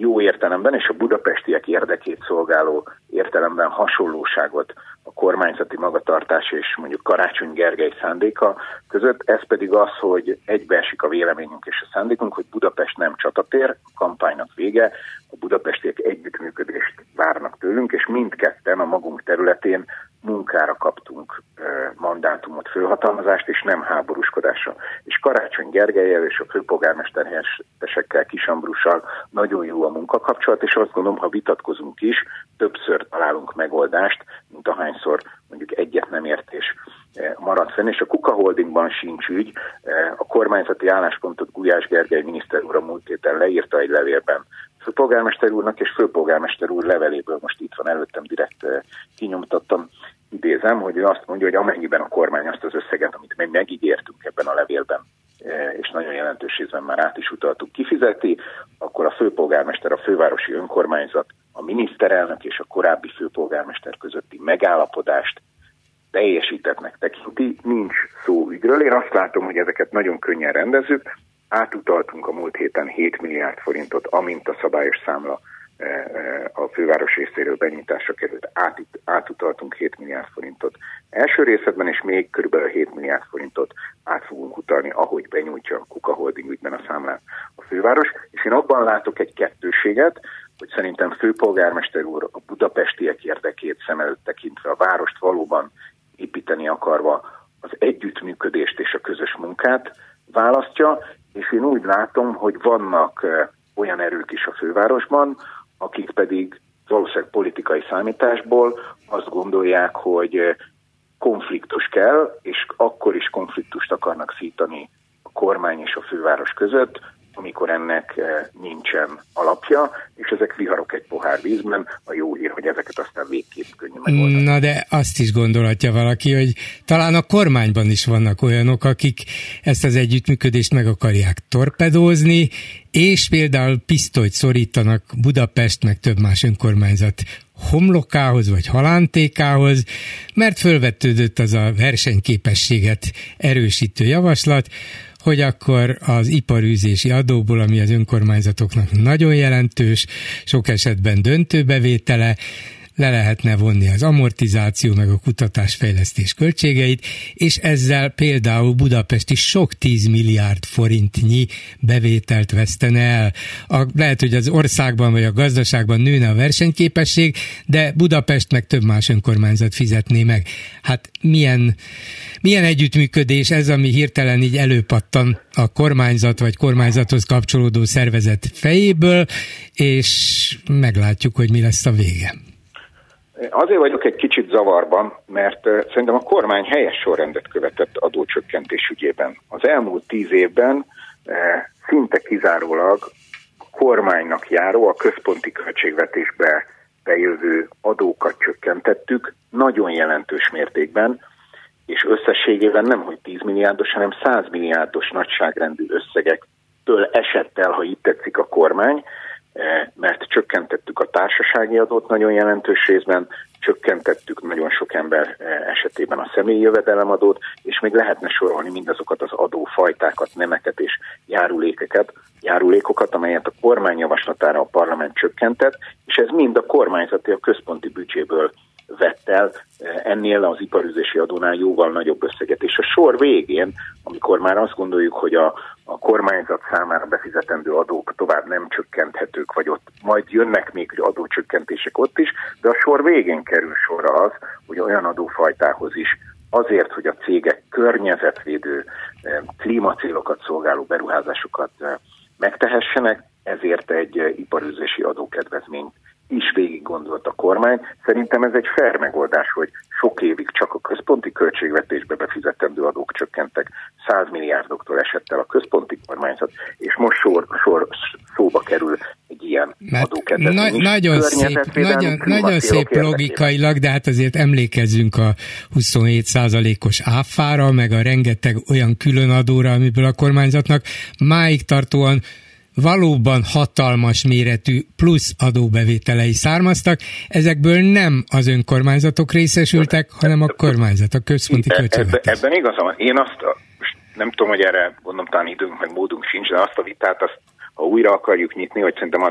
[SPEAKER 9] jó értelemben és a budapestiek érdekét szolgáló értelemben hasonlóságot a kormányzati magatartás és mondjuk Karácsony Gergely szándéka között, ez pedig az, hogy egybeesik a véleményünk és a szándékunk, hogy Budapest nem csatatér, a kampánynak vége, a budapestiek együttműködést várnak tőlünk, és mindketten a magunk területén munkára kaptunk mandátumot, fölhatalmazást, és nem háborúskodásra. És Karácsony Gergellyel és a főpolgármester helyettesekkel, Kis Ambrussal nagyon jó a munkakapcsolat, és azt gondolom, ha vitatkozunk is, többször találunk megoldást, mint ahányszor mondjuk egyet nem értés marad fenn, és a Kuka Holdingban sincs ügy. A kormányzati álláspontot Gulyás Gergely miniszter úr a múlt héten leírta egy levélben főpolgármester úrnak, és főpolgármester úr leveléből most itt van előttem, direkt kinyomtattam, idézem, hogy ő azt mondja, hogy amennyiben a kormány azt az összeget, amit mi megígértünk ebben a levélben, és nagyon jelentős részben már át is utaltuk, kifizeti, akkor a főpolgármester, a fővárosi önkormányzat, a miniszterelnök és a korábbi főpolgármester közötti megállapodást teljesítettnek tekinti, nincs szó ügyről. Én azt látom, hogy ezeket nagyon könnyen rendezzük. Átutaltunk a múlt héten 7 milliárd forintot, amint a szabályos számla a főváros részéről benyitásra került. Átutaltunk 7 milliárd forintot első részletben, és még kb. 7 milliárd forintot át fogunk utalni, ahogy benyújtja a Kuka Holding ügyben a számlát a főváros. És én abban látok egy kettőséget, hogy szerintem főpolgármester úr a budapestiek érdekét szem előtt tekintve, a várost valóban építeni akarva az együttműködést és a közös munkát választja, és én úgy látom, hogy vannak olyan erők is a fővárosban, akik pedig valószínűleg politikai számításból azt gondolják, hogy konfliktus kell, és akkor is konfliktust akarnak szítani a kormány és a főváros között, amikor ennek nincsen alapja, és ezek viharok egy pohár vízben, a jó hír, hogy ezeket aztán végképp könnyű megoldani.
[SPEAKER 3] Na de azt is gondolhatja valaki, hogy talán a kormányban is vannak olyanok, akik ezt az együttműködést meg akarják torpedózni, és például pisztolyt szorítanak Budapest meg több más önkormányzat homlokához vagy halántékához, mert fölvetődött az a versenyképességet erősítő javaslat, hogy akkor az iparűzési adóból, ami az önkormányzatoknak nagyon jelentős, sok esetben döntő bevétele, le lehetne vonni az amortizáció meg a kutatásfejlesztés költségeit, és ezzel például Budapest is sok 10 milliárd forintnyi bevételt vesztene el. Lehet, hogy az országban vagy a gazdaságban nőne a versenyképesség, de Budapest meg több más önkormányzat fizetné meg. Hát milyen együttműködés ez, ami hirtelen így előpattan a kormányzat vagy kormányzathoz kapcsolódó szervezet fejéből, és meglátjuk, hogy mi lesz a vége.
[SPEAKER 9] Azért vagyok egy kicsit zavarban, mert szerintem a kormány helyes sorrendet követett adócsökkentés ügyében. Az elmúlt 10 évben szinte kizárólag a kormánynak járó, a központi költségvetésbe bejövő adókat csökkentettük, nagyon jelentős mértékben, és összességében nem hogy 10 milliárdos, hanem 100 milliárdos nagyságrendű összegektől esett el, ha így tetszik a kormány, mert csökkentettük a társasági adót nagyon jelentős részben, csökkentettük nagyon sok ember esetében a személyi jövedelemadót, és még lehetne sorolni mindazokat az adófajtákat, nemeket és járulékokat, amelyet a kormány javaslatára a parlament csökkentett, és ez mind a kormányzati, a központi büdzséből vett el, ennél az iparűzési adónál jóval nagyobb összeget. És a sor végén, amikor már azt gondoljuk, hogy a kormányzat számára befizetendő adók tovább nem csökkenthetők, vagy ott majd jönnek még adócsökkentések ott is, de a sor végén kerül sorra az, hogy olyan adófajtához is azért, hogy a cégek környezetvédő, klímacélokat szolgáló beruházásokat megtehessenek, ezért egy iparűzési adókedvezményt is végig gondolt a kormány. Szerintem ez egy fair megoldás, hogy sok évig csak a központi költségvetésbe befizetendő adók csökkentek, 100 milliárdoktól esett el a központi kormányzat, és most sor szóba kerül egy ilyen adókedvezmény.
[SPEAKER 3] Nagyon szép logikailag, de hát azért emlékezzünk a 27%-os áfára, meg a rengeteg olyan külön adóra, amiből a kormányzatnak máig tartóan valóban hatalmas méretű plusz adóbevételei származtak, ezekből nem az önkormányzatok részesültek, hanem a kormányzat, a központi költségvetés.
[SPEAKER 9] Ebben igazam van. Én azt, nem tudom, hogy erre gondolom talán időnk meg módunk sincs, de azt a vitát, ha újra akarjuk nyitni, hogy szerintem az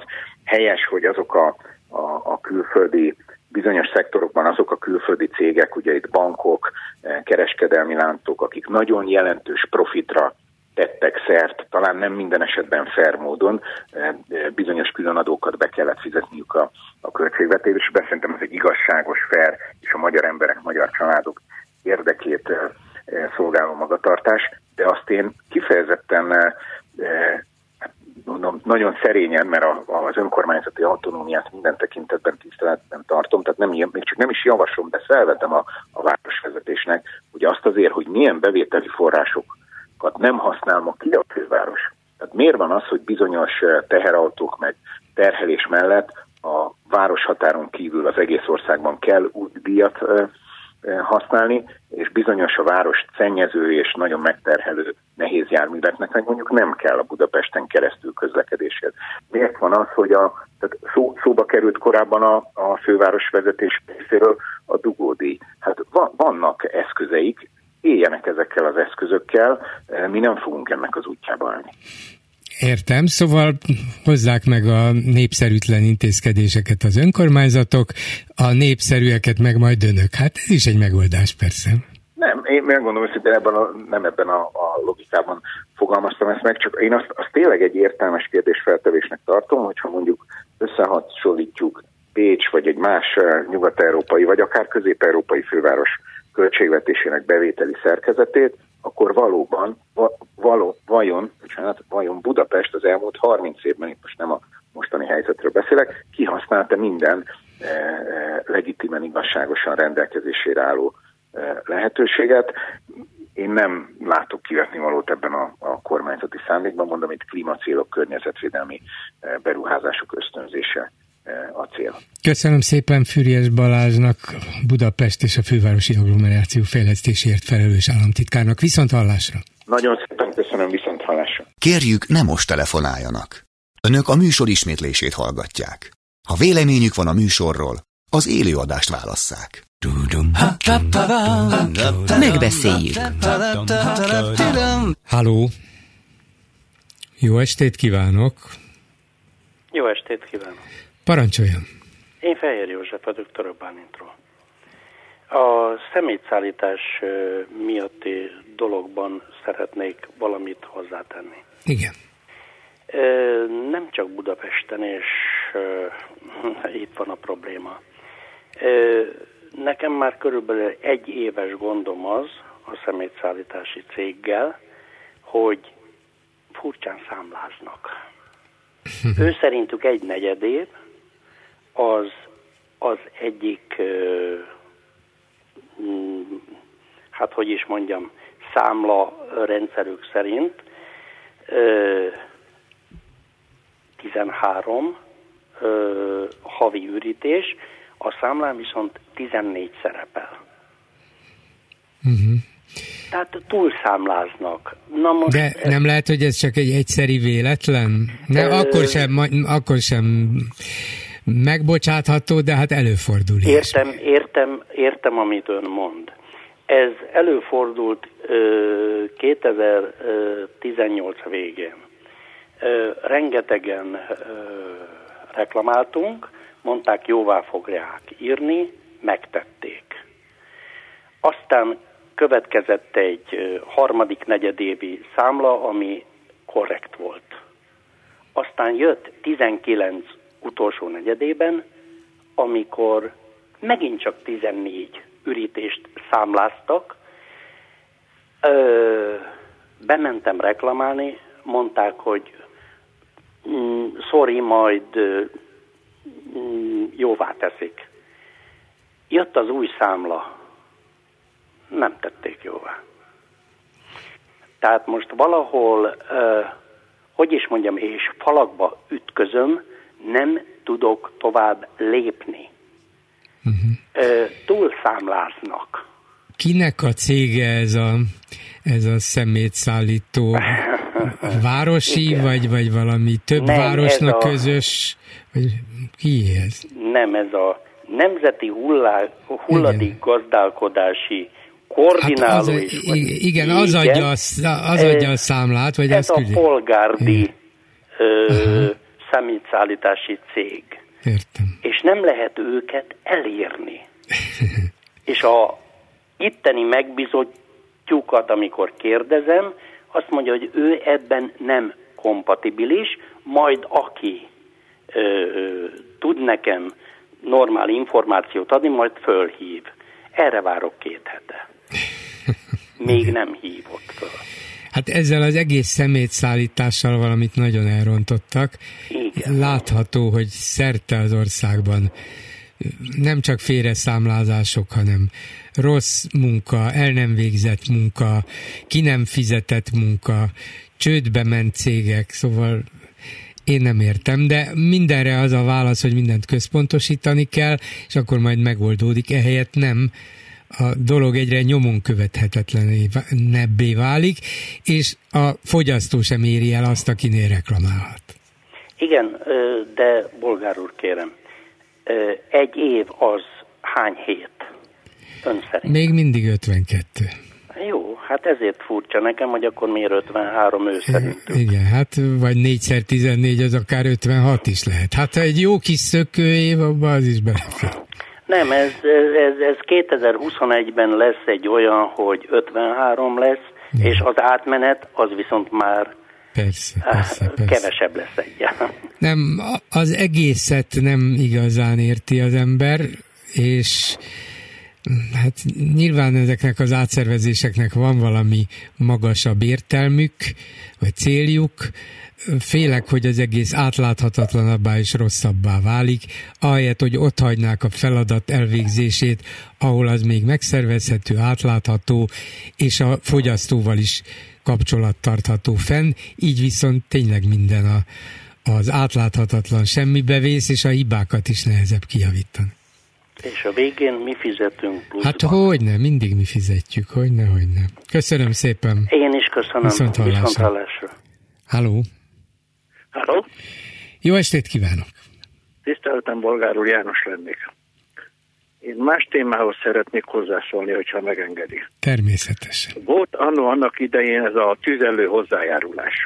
[SPEAKER 9] helyes, hogy azok a külföldi, bizonyos szektorokban azok a külföldi cégek, ugye itt bankok, kereskedelmi láncok, akik nagyon jelentős profitra tettek szert, talán nem minden esetben fair módon, bizonyos különadókat be kellett fizetniük a költségvetésbe. Szerintem ez egy igazságos, fair és a magyar emberek, magyar családok érdekét szolgáló magatartás, de azt én kifejezetten mondom, nagyon szerényen, mert az önkormányzati autonómiát minden tekintetben tiszteletben tartom, tehát még csak nem is javaslom, de felvetem a városvezetésnek, hogy azt azért, hogy milyen bevételi forrásokat nem használ ma ki a főváros. Tehát miért van az, hogy bizonyos teherautók meg terhelés mellett a városhatáron kívül az egész országban kell útdíjat használni, és bizonyos a várost szennyező és nagyon megterhelő nehéz járműveknek meg mondjuk nem kell a Budapesten keresztül közlekedésért. Miért van az, hogy tehát szóba került korábban a főváros vezetés részéről a dugódíj? Hát vannak eszközeik, éljenek ezekkel az eszközökkel, mi nem fogunk ennek az útjába állni.
[SPEAKER 3] Értem, szóval hozzák meg a népszerűtlen intézkedéseket az önkormányzatok, a népszerűeket meg majd önök. Hát ez is egy megoldás, persze. Nem, én megmondom őszintén, nem ebben a logikában fogalmaztam ezt meg, csak én azt tényleg egy értelmes kérdésfeltevésnek tartom, hogyha mondjuk összehasonlítjuk Pécs, vagy egy más nyugat-európai, vagy akár közép-európai főváros költségvetésének bevételi szerkezetét, akkor vajon Budapest az elmúlt 30 évben, itt most nem a mostani helyzetről beszélek, kihasználta minden legitimen, igazságosan rendelkezésére álló lehetőséget. Én nem látok kivetnivalót ebben a kormányzati szándékban, mondom, itt klímacélok, környezetvédelmi beruházások ösztönzése a cél. Köszönöm szépen Füriyes Balázsnak, Budapest és a fővárosi agglomeráció fejlesztésért felelős államtitkárnak. Viszont hallásra! Nagyon szépen köszönöm, viszont hallásra!
[SPEAKER 1] Kérjük, ne most telefonáljanak. Önök a műsor ismétlését hallgatják. Ha véleményük van a műsorról, az élőadást válasszák.
[SPEAKER 10] Megbeszéljük.
[SPEAKER 3] Halló! Jó estét kívánok!
[SPEAKER 11] Jó estét kívánok!
[SPEAKER 3] Parancsoljon!
[SPEAKER 11] Én Fehér József vagyok Törökbálintról. A szemétszállítás miatti dologban szeretnék valamit hozzátenni.
[SPEAKER 3] Igen.
[SPEAKER 11] Nem csak Budapesten, és itt van a probléma. Nekem már körülbelül 1 éves gondom az a szemétszállítási céggel, hogy furcsán számláznak. Ő szerintük 1/4 az egyik, hát hogy is mondjam, számla rendszerük szerint 13 havi ürítés, a számlán viszont 14 szerepel. Tehát túlszámláznak. Na most
[SPEAKER 3] de nem lehet, hogy ez csak egy egyszeri véletlen? Akkor sem megbocsátható, de hát előfordul.
[SPEAKER 11] Értem, amit ön mond. Ez előfordult 2018 végén. Rengetegen reklamáltunk, mondták, jóvá fogják írni, megtették. Aztán következett egy harmadik negyedévi számla, ami korrekt volt. Aztán jött 19 utolsó negyedében, amikor megint csak 14 ürítést számláztak. Bementem reklamálni, mondták, hogy sorry, majd jóvá teszik. Jött az új számla, nem tették jóvá. Tehát most valahol, hogy is mondjam, és falakba ütközöm, nem tudok tovább lépni. Túlszámláznak.
[SPEAKER 3] Kinek a cége ez a szemétszállító? Városi, vagy valami több nem, városnak közös? Vagy ki ez?
[SPEAKER 11] Nem, ez a Nemzeti Hulladékgazdálkodási Koordináló. Hát
[SPEAKER 3] igen, az adja a számlát, vagy
[SPEAKER 11] ez a polgárdi szemétszállítási cég.
[SPEAKER 3] Értem.
[SPEAKER 11] És nem lehet őket elérni. És a itteni megbízottjukat, amikor kérdezem, azt mondja, hogy ő ebben nem kompatibilis, majd aki tud nekem normál információt adni, majd fölhív. Erre várok 2 hete. Még nem hívott föl.
[SPEAKER 3] Hát ezzel az egész szemétszállítással valamit nagyon elrontottak. Igen. Látható, hogy szerte az országban nem csak félreszámlázások, hanem rossz munka, el nem végzett munka, ki nem fizetett munka, csődbe ment cégek, szóval én nem értem, de mindenre az a válasz, hogy mindent központosítani kell, és akkor majd megoldódik, ehelyett nem. A dolog egyre nyomon követhetetlenebbé válik, és a fogyasztó sem éri el azt, akinél reklamálhat.
[SPEAKER 11] Igen, de bolgár úr, kérem, 1 év az hány hét? Ön szerint?
[SPEAKER 3] Még mindig 52.
[SPEAKER 11] Jó, hát ezért furcsa nekem, hogy akkor miért 53 ő szerintünk.
[SPEAKER 3] Igen, hát vagy 4x14 az akár 56 is lehet. Hát ha egy jó kis szökőév, abban az is belefér.
[SPEAKER 11] Nem, ez 2021-ben lesz egy olyan, hogy 53 lesz, ja. És az átmenet az viszont már persze. Kevesebb lesz egyen.
[SPEAKER 3] Nem, az egészet nem igazán érti az ember, és hát nyilván ezeknek az átszervezéseknek van valami magasabb értelmük, vagy céljuk. Félek, hogy az egész átláthatatlanabbá és rosszabbá válik, ahelyett, hogy ott hagynák a feladat elvégzését, ahol az még megszervezhető, átlátható, és a fogyasztóval is kapcsolat tartható fenn, így viszont tényleg minden az átláthatatlan semmibe vész, és a hibákat is nehezebb kijavítani.
[SPEAKER 11] És a végén mi fizetünk pluszban?
[SPEAKER 3] Hát hogyne, mindig mi fizetjük, hogyne. Köszönöm szépen.
[SPEAKER 11] Én is köszönöm.
[SPEAKER 3] Viszont hallásra. Halló.
[SPEAKER 10] Halló.
[SPEAKER 3] Jó estét kívánok.
[SPEAKER 10] Tiszteltem, bolgár úr, János lennék. Én más témához szeretnék hozzászólni, hogyha megengedi.
[SPEAKER 3] Természetesen.
[SPEAKER 10] Volt annak idején ez a tüzelő hozzájárulás.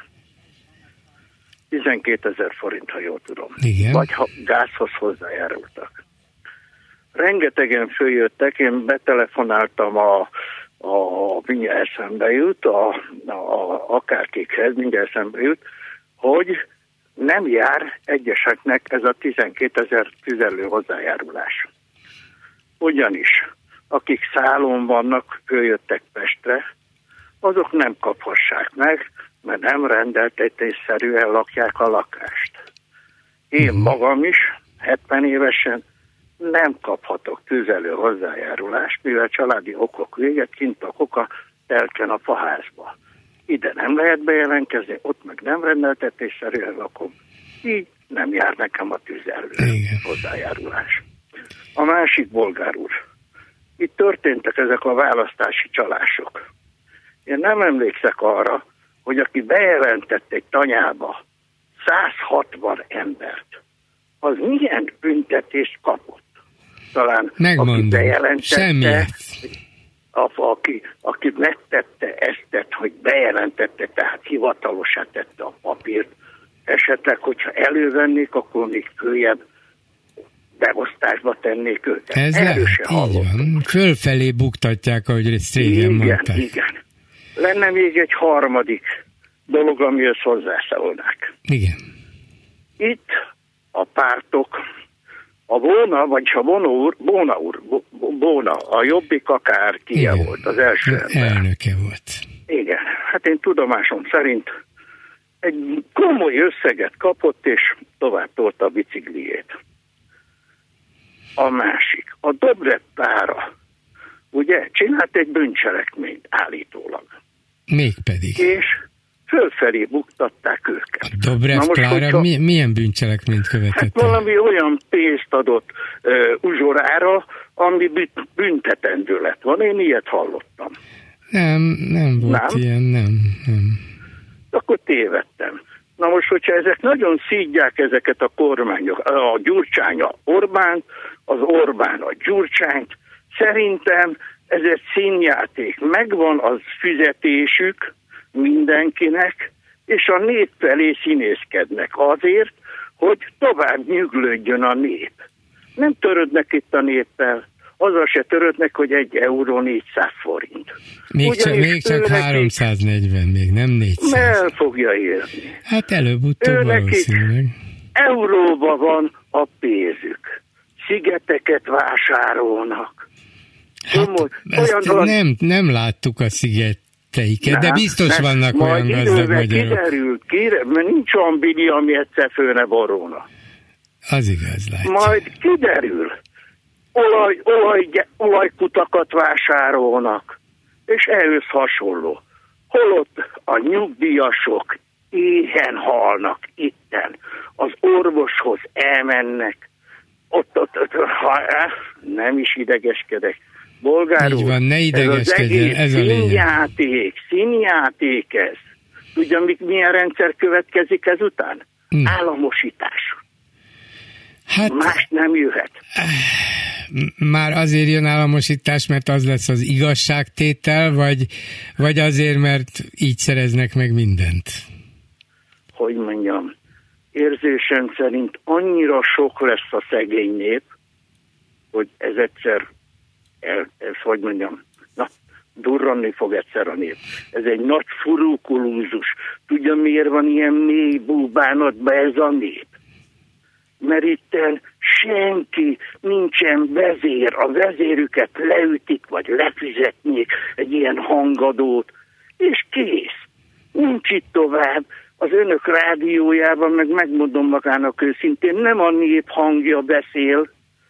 [SPEAKER 10] 12 000 forint, ha jól tudom.
[SPEAKER 3] Igen.
[SPEAKER 10] Vagy ha gázhoz hozzájárultak. Rengetegen följöttek, én betelefonáltam mindjárt eszembe jut, akárkikhez mindjárt eszembe jut, hogy nem jár egyeseknek ez a 12 000 tüzelő hozzájárulás. Ugyanis, akik szálon vannak, följöttek Pestre, azok nem kaphassák meg, mert nem rendeltetésszerűen lakják a lakást. Én magam is, 70 évesen nem kaphatok tüzelő hozzájárulást, mivel családi okok véget, kint lakok a telken a faházba. Ide nem lehet bejelentkezni, ott meg nem rendeltetésszerűen lakom. Így nem jár nekem a tüzelő hozzájárulás. A másik, bolgár úr, itt történtek ezek a választási csalások. Én nem emlékszek arra, hogy aki bejelentett egy tanyába 160 embert, az milyen büntetést kapott. Talán
[SPEAKER 3] megmondom,
[SPEAKER 10] aki bejelentette, aki megtette ezt, hogy bejelentette, tehát hivatalosá tette a papírt, esetleg, hogyha elővennék, akkor még följebb beosztásba tennék őket.
[SPEAKER 3] Ez így van. Fölfelé buktatják, ahogy ezt régen mondták.
[SPEAKER 10] Igen. Lenne még egy harmadik dolog, amihez hozzászólnák.
[SPEAKER 3] Igen.
[SPEAKER 10] Itt a pártok, a Bóna, a Jobbik akár kie volt, az első ember.
[SPEAKER 3] Elnöke volt.
[SPEAKER 10] Igen, hát én tudomásom szerint egy komoly összeget kapott, és tovább tolta a bicikliét. A másik, a Dobrev pára, ugye, csinált egy bűncselekményt állítólag.
[SPEAKER 3] Mégpedig.
[SPEAKER 10] És fölfelé buktatták őket.
[SPEAKER 3] A Dobrev Klára milyen bűncselekményt követett?
[SPEAKER 10] Hát valami olyan pénzt adott uzsorára, ami büntetendő lett volna. Én ilyet hallottam.
[SPEAKER 3] Nem volt ilyen, nem.
[SPEAKER 10] Akkor tévedtem. Na most, hogyha ezek nagyon szídják ezeket a kormányok, a Gyurcsány a Orbán, az Orbán a Gyurcsányt, szerintem ez egy színjáték. Megvan az fizetésük mindenkinek, és a nép felé színészkednek azért, hogy tovább nyüglődjön a nép. Nem törődnek itt a néppel, azzal se törődnek, hogy 1 euró 400 forint.
[SPEAKER 3] Még csak 340, még nem 400.
[SPEAKER 10] El fogja érni.
[SPEAKER 3] Hát előbb-utóbb valószínűleg.
[SPEAKER 10] Euróba van a pénzük. Szigeteket vásárolnak.
[SPEAKER 3] Hát nem láttuk a szigeteiket, de biztos vannak olyan gazdag magyarok.
[SPEAKER 10] Kiderül, mert nincs olyan bili, ami egyszer föl ne borulna.
[SPEAKER 3] Az igaz, látja.
[SPEAKER 10] Majd kiderül. Olajkutakat vásárolnak, és ehhez hasonló. Holott a nyugdíjasok éhen halnak itten, az orvoshoz elmennek, ott nem is idegeskedek. Bolgár úr,
[SPEAKER 3] van, ne idegeskedjen, ez a
[SPEAKER 10] színjáték ez. Tudja, milyen rendszer következik ezután? Államosítás. Hát, más nem jöhet.
[SPEAKER 3] Már azért jön államosítás, mert az lesz az igazságtétel, vagy azért, mert így szereznek meg mindent?
[SPEAKER 10] Hogy mondjam, érzésem szerint annyira sok lesz a szegény nép, hogy ez egyszer, hogy mondjam, durranni fog egyszer a nép. Ez egy nagy furukulúzus. Tudja, miért van ilyen mély búbánatba ez a nép? Mert itten senki nincsen vezér, a vezérüket leütik, vagy lefizetnék egy ilyen hangadót, és kész. Nincs itt tovább. Az önök rádiójában, meg megmondom magának őszintén, nem a nép hangja beszél,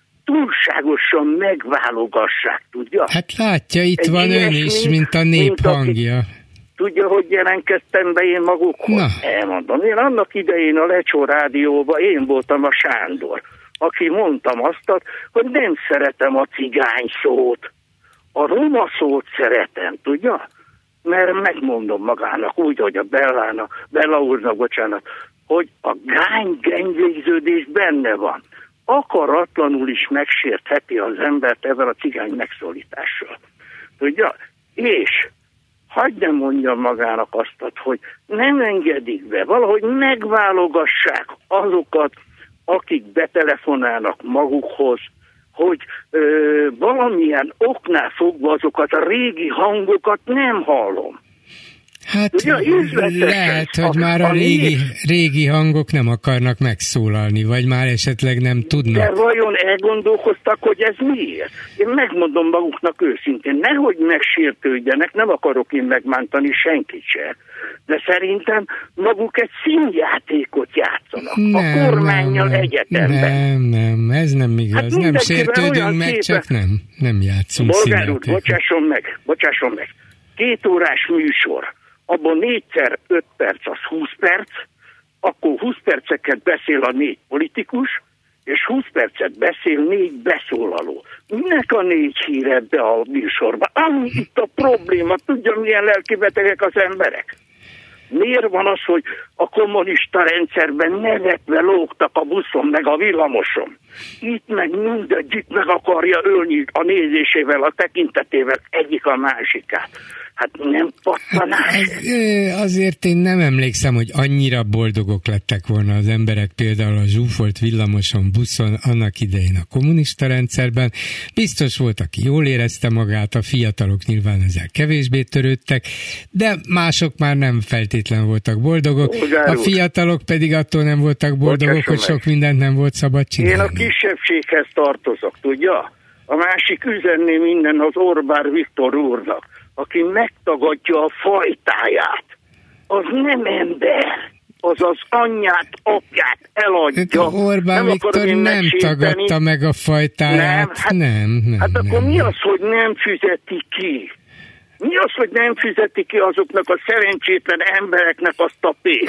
[SPEAKER 10] túlságosan megválogassák, tudja?
[SPEAKER 3] Hát látja, itt egy van ön is, mint a nép hangja.
[SPEAKER 10] Tudja, hogy jelentkeztem be én magukhoz? Na. Elmondom. Én annak idején a Lecsó rádióban én voltam a Sándor, aki mondtam azt, hogy nem szeretem a cigány szót. A roma szót szeretem, tudja? Mert megmondom magának úgy, hogy a Bella úrnak, bocsánat, hogy a gányvégződés benne van. Akaratlanul is megsértheti az embert ezzel a cigány megszólítással. Tudja? És hagyd ne mondjam magának azt, hogy nem engedik be, valahogy megválogassák azokat, akik betelefonálnak magukhoz, hogy valamilyen oknál fogva azokat a régi hangokat nem hallom.
[SPEAKER 3] Hát ugye, lehet, hogy már a régi hangok nem akarnak megszólalni, vagy már esetleg nem tudnak.
[SPEAKER 10] De vajon elgondolkoztak, hogy ez miért? Én megmondom maguknak őszintén, nehogy megsértődjenek, nem akarok én megmántani senkit se. De szerintem maguk egy színjátékot játszanak. Nem, a kormánnyal egyetemben.
[SPEAKER 3] Nem, ez nem igaz. Hát nem sértődünk meg, csak nem játszunk színjátékot.
[SPEAKER 10] Bocsásson meg. 2 órás műsor. Abban 4x5 perc az 20 perc, akkor 20 perceket beszél a 4 politikus, és 20 percet beszél 4 beszólaló. Minek a 4 hír ebbe a műsorban? Ami itt a probléma, tudja, milyen lelkibetegek az emberek? Miért van az, hogy a kommunista rendszerben nevetve lógtak a buszon meg a villamoson? Itt meg mindegyik meg akarja ölni a nézésével, a tekintetével egyik a másikát. Hát nem pattanás.
[SPEAKER 3] Azért én nem emlékszem, hogy annyira boldogok lettek volna az emberek például a zsúfolt villamoson, buszon annak idején a kommunista rendszerben. Biztos volt, aki jól érezte magát, a fiatalok nyilván ezzel kevésbé törődtek, de mások már nem feltétlen voltak boldogok. A fiatalok pedig attól nem voltak boldogok, hogy sok mindent nem volt szabad csinálni.
[SPEAKER 10] Én a kisebbséghez tartozok, tudja? A másik üzenné minden az Orbán Viktor úrnak, aki megtagadja a fajtáját, az nem ember, az az anyját, apját eladja.
[SPEAKER 3] Orbán Viktor nem tagadta meg a fajtáját. Nem.
[SPEAKER 10] Hát akkor mi az, hogy nem fizeti ki? Mi az, hogy nem fizeti ki azoknak a szerencsétlen embereknek azt a pénzt?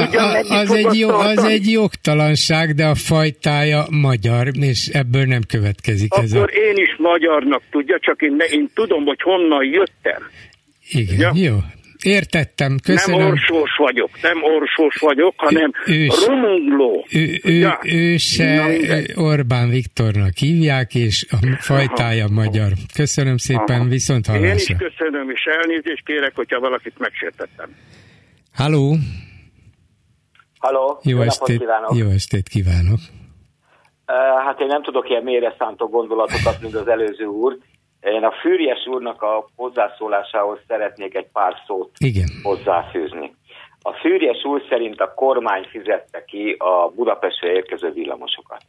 [SPEAKER 3] Az egy jogtalanság, de a fajtája magyar, és ebből nem következik
[SPEAKER 10] akkor ez akkor én is magyarnak tudja, csak én tudom, hogy honnan jöttem.
[SPEAKER 3] Igen, jó. Értettem, köszönöm.
[SPEAKER 10] Nem orsós vagyok, hanem romungló.
[SPEAKER 3] Ő se Orbán Viktornak hívják, és a fajtája magyar. Köszönöm szépen, viszont hallásra. Én
[SPEAKER 10] is köszönöm, és elnézést kérek, hogyha valakit megsértettem.
[SPEAKER 3] Halló?
[SPEAKER 12] Halló,
[SPEAKER 3] Jó estét kívánok!
[SPEAKER 12] Hát én nem tudok ilyen mélyre szántó gondolatokat, mint az előző úr. Én a Füriyes úrnak a hozzászólásához szeretnék egy pár szót hozzáfűzni. A Füriyes úr szerint a kormány fizette ki a Budapestre érkező villamosokat.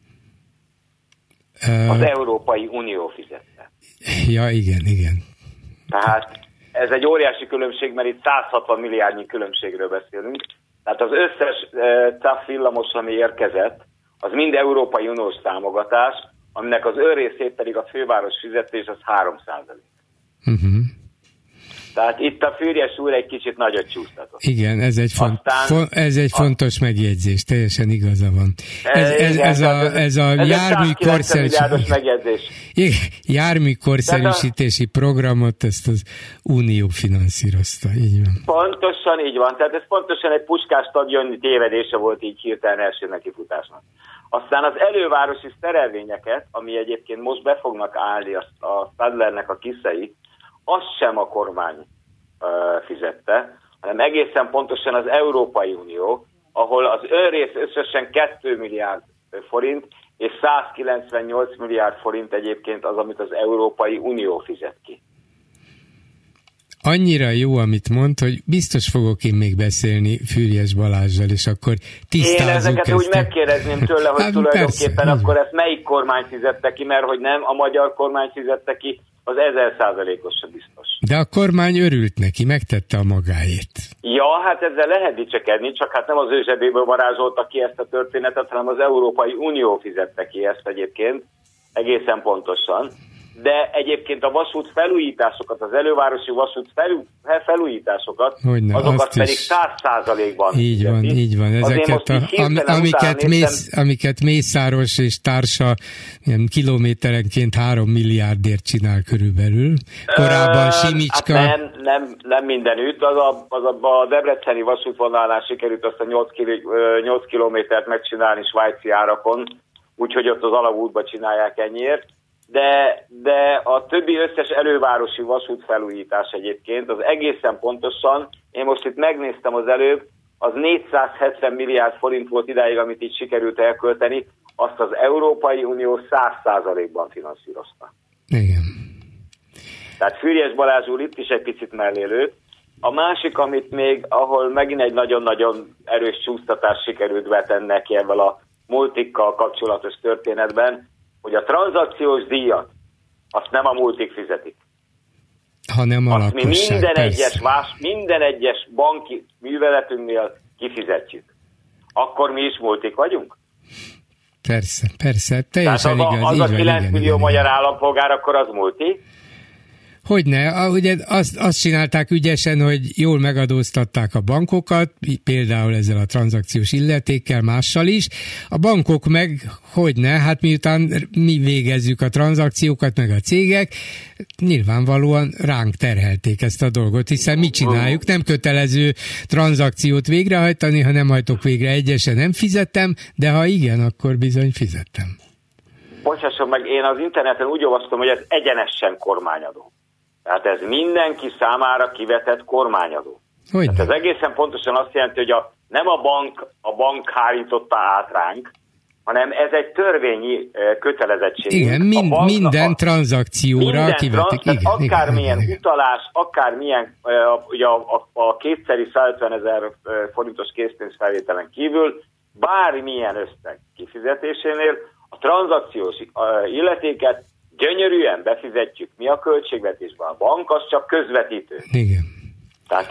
[SPEAKER 12] Az Európai Unió fizette.
[SPEAKER 3] Ja, igen.
[SPEAKER 12] Tehát ez egy óriási különbség, mert itt 160 milliárdnyi különbségről beszélünk. Tehát az összes CAF villamos, ami érkezett, az mind Európai Uniós támogatás, aminek az önrészét pedig a főváros fizetés, az 3%. Tehát itt a Füriyes úr egy kicsit nagyot csúsztatott.
[SPEAKER 3] Igen, ez egy fontos megjegyzés, teljesen igaza van. Ez a jármű korszerűsítési programot, ezt az Unió finanszírozta, így van.
[SPEAKER 12] Pontosan így van, tehát ez pontosan egy Puskás stadion tévedése volt így hirtelen első nekifutásnak. Aztán az elővárosi szerelvényeket, ami egyébként most be fognak állni a Stadlernek a kiszei, azt sem a kormány fizette, hanem egészen pontosan az Európai Unió, ahol az önrész összesen 2 milliárd forint, és 198 milliárd forint egyébként az, amit az Európai Unió fizet ki.
[SPEAKER 3] Annyira jó, amit mond, hogy biztos fogok én még beszélni Füriyes Balázsral, és akkor tisztázzuk ezt.
[SPEAKER 12] Én ezeket úgy megkérdezném tőle, hogy tulajdonképpen persze, akkor ezt melyik kormány fizette ki, mert hogy nem, a magyar kormány fizette ki, az 1000%-os sem biztos.
[SPEAKER 3] De a kormány örült neki, megtette a magáét.
[SPEAKER 12] Ja, hát ezzel lehet dicsekedni, csak hát nem az ő zsebéből varázsolta ki ezt a történetet, hanem az Európai Unió fizette ki ezt egyébként, egészen pontosan. De egyébként a vasút felújításokat, az elővárosi vasút felújításokat, azokat pedig 100%-ban
[SPEAKER 3] fizeti. Így van. Ezeket amiket Mészáros és társa ilyen kilométerenként 3 milliárdért csinál körülbelül. Korábban Simicska...
[SPEAKER 12] Hát nem mindenütt. A debreceni vasútvonalnál sikerült azt a 8 kilométert megcsinálni svájci árakon, úgyhogy ott az alagútba csinálják ennyiért. De a többi összes elővárosi vasút felújítás egyébként, az egészen pontosan, én most itt megnéztem az előbb, az 470 milliárd forint volt idáig, amit itt sikerült elkölteni, azt az Európai Unió 100%-ban finanszírozta.
[SPEAKER 3] Igen.
[SPEAKER 12] Tehát Füriyes Balázs úr itt is egy picit mellélő. A másik, amit még, ahol megint egy nagyon-nagyon erős csúsztatás sikerült betenni neki ebben a multikkal kapcsolatos történetben, hogy a tranzakciós díjat azt nem a multik fizetik.
[SPEAKER 3] Hanem a lakosság,
[SPEAKER 12] minden egyes banki műveletünknél kifizetjük. Akkor mi is multik vagyunk?
[SPEAKER 3] Persze, teljesen igaz.
[SPEAKER 12] Az a 9 millió magyar állampolgár, akkor az multi?
[SPEAKER 3] Hogyne, ugye azt csinálták ügyesen, hogy jól megadóztatták a bankokat, például ezzel a tranzakciós illetékkel, mással is. A bankok meg, hogyne, hát miután mi végezzük a tranzakciókat, meg a cégek, nyilvánvalóan ránk terhelték ezt a dolgot, hiszen mi csináljuk, nem kötelező tranzakciót végrehajtani, ha nem hajtok végre egyesen, nem fizettem, de ha igen, akkor bizony fizettem.
[SPEAKER 12] Bocsásson meg, én az interneten úgy olvastam, hogy ez egyenesen kormányadó. Tehát ez mindenki számára kivetett kormányadó. Tehát ez egészen pontosan azt jelenti, hogy nem a bank hárította át ránk, hanem ez egy törvényi kötelezettség.
[SPEAKER 3] Igen, minden tranzakcióra kivetik.
[SPEAKER 12] Akármilyen utalás, akármilyen ugye a kétszeri 150 000 forintos készpénzfelvételen kívül, bármilyen összeg kifizetésénél a tranzakciós illetéket gyönyörűen befizetjük mi a költségvetésben. A bank az csak közvetítő.
[SPEAKER 3] Igen.
[SPEAKER 12] Tehát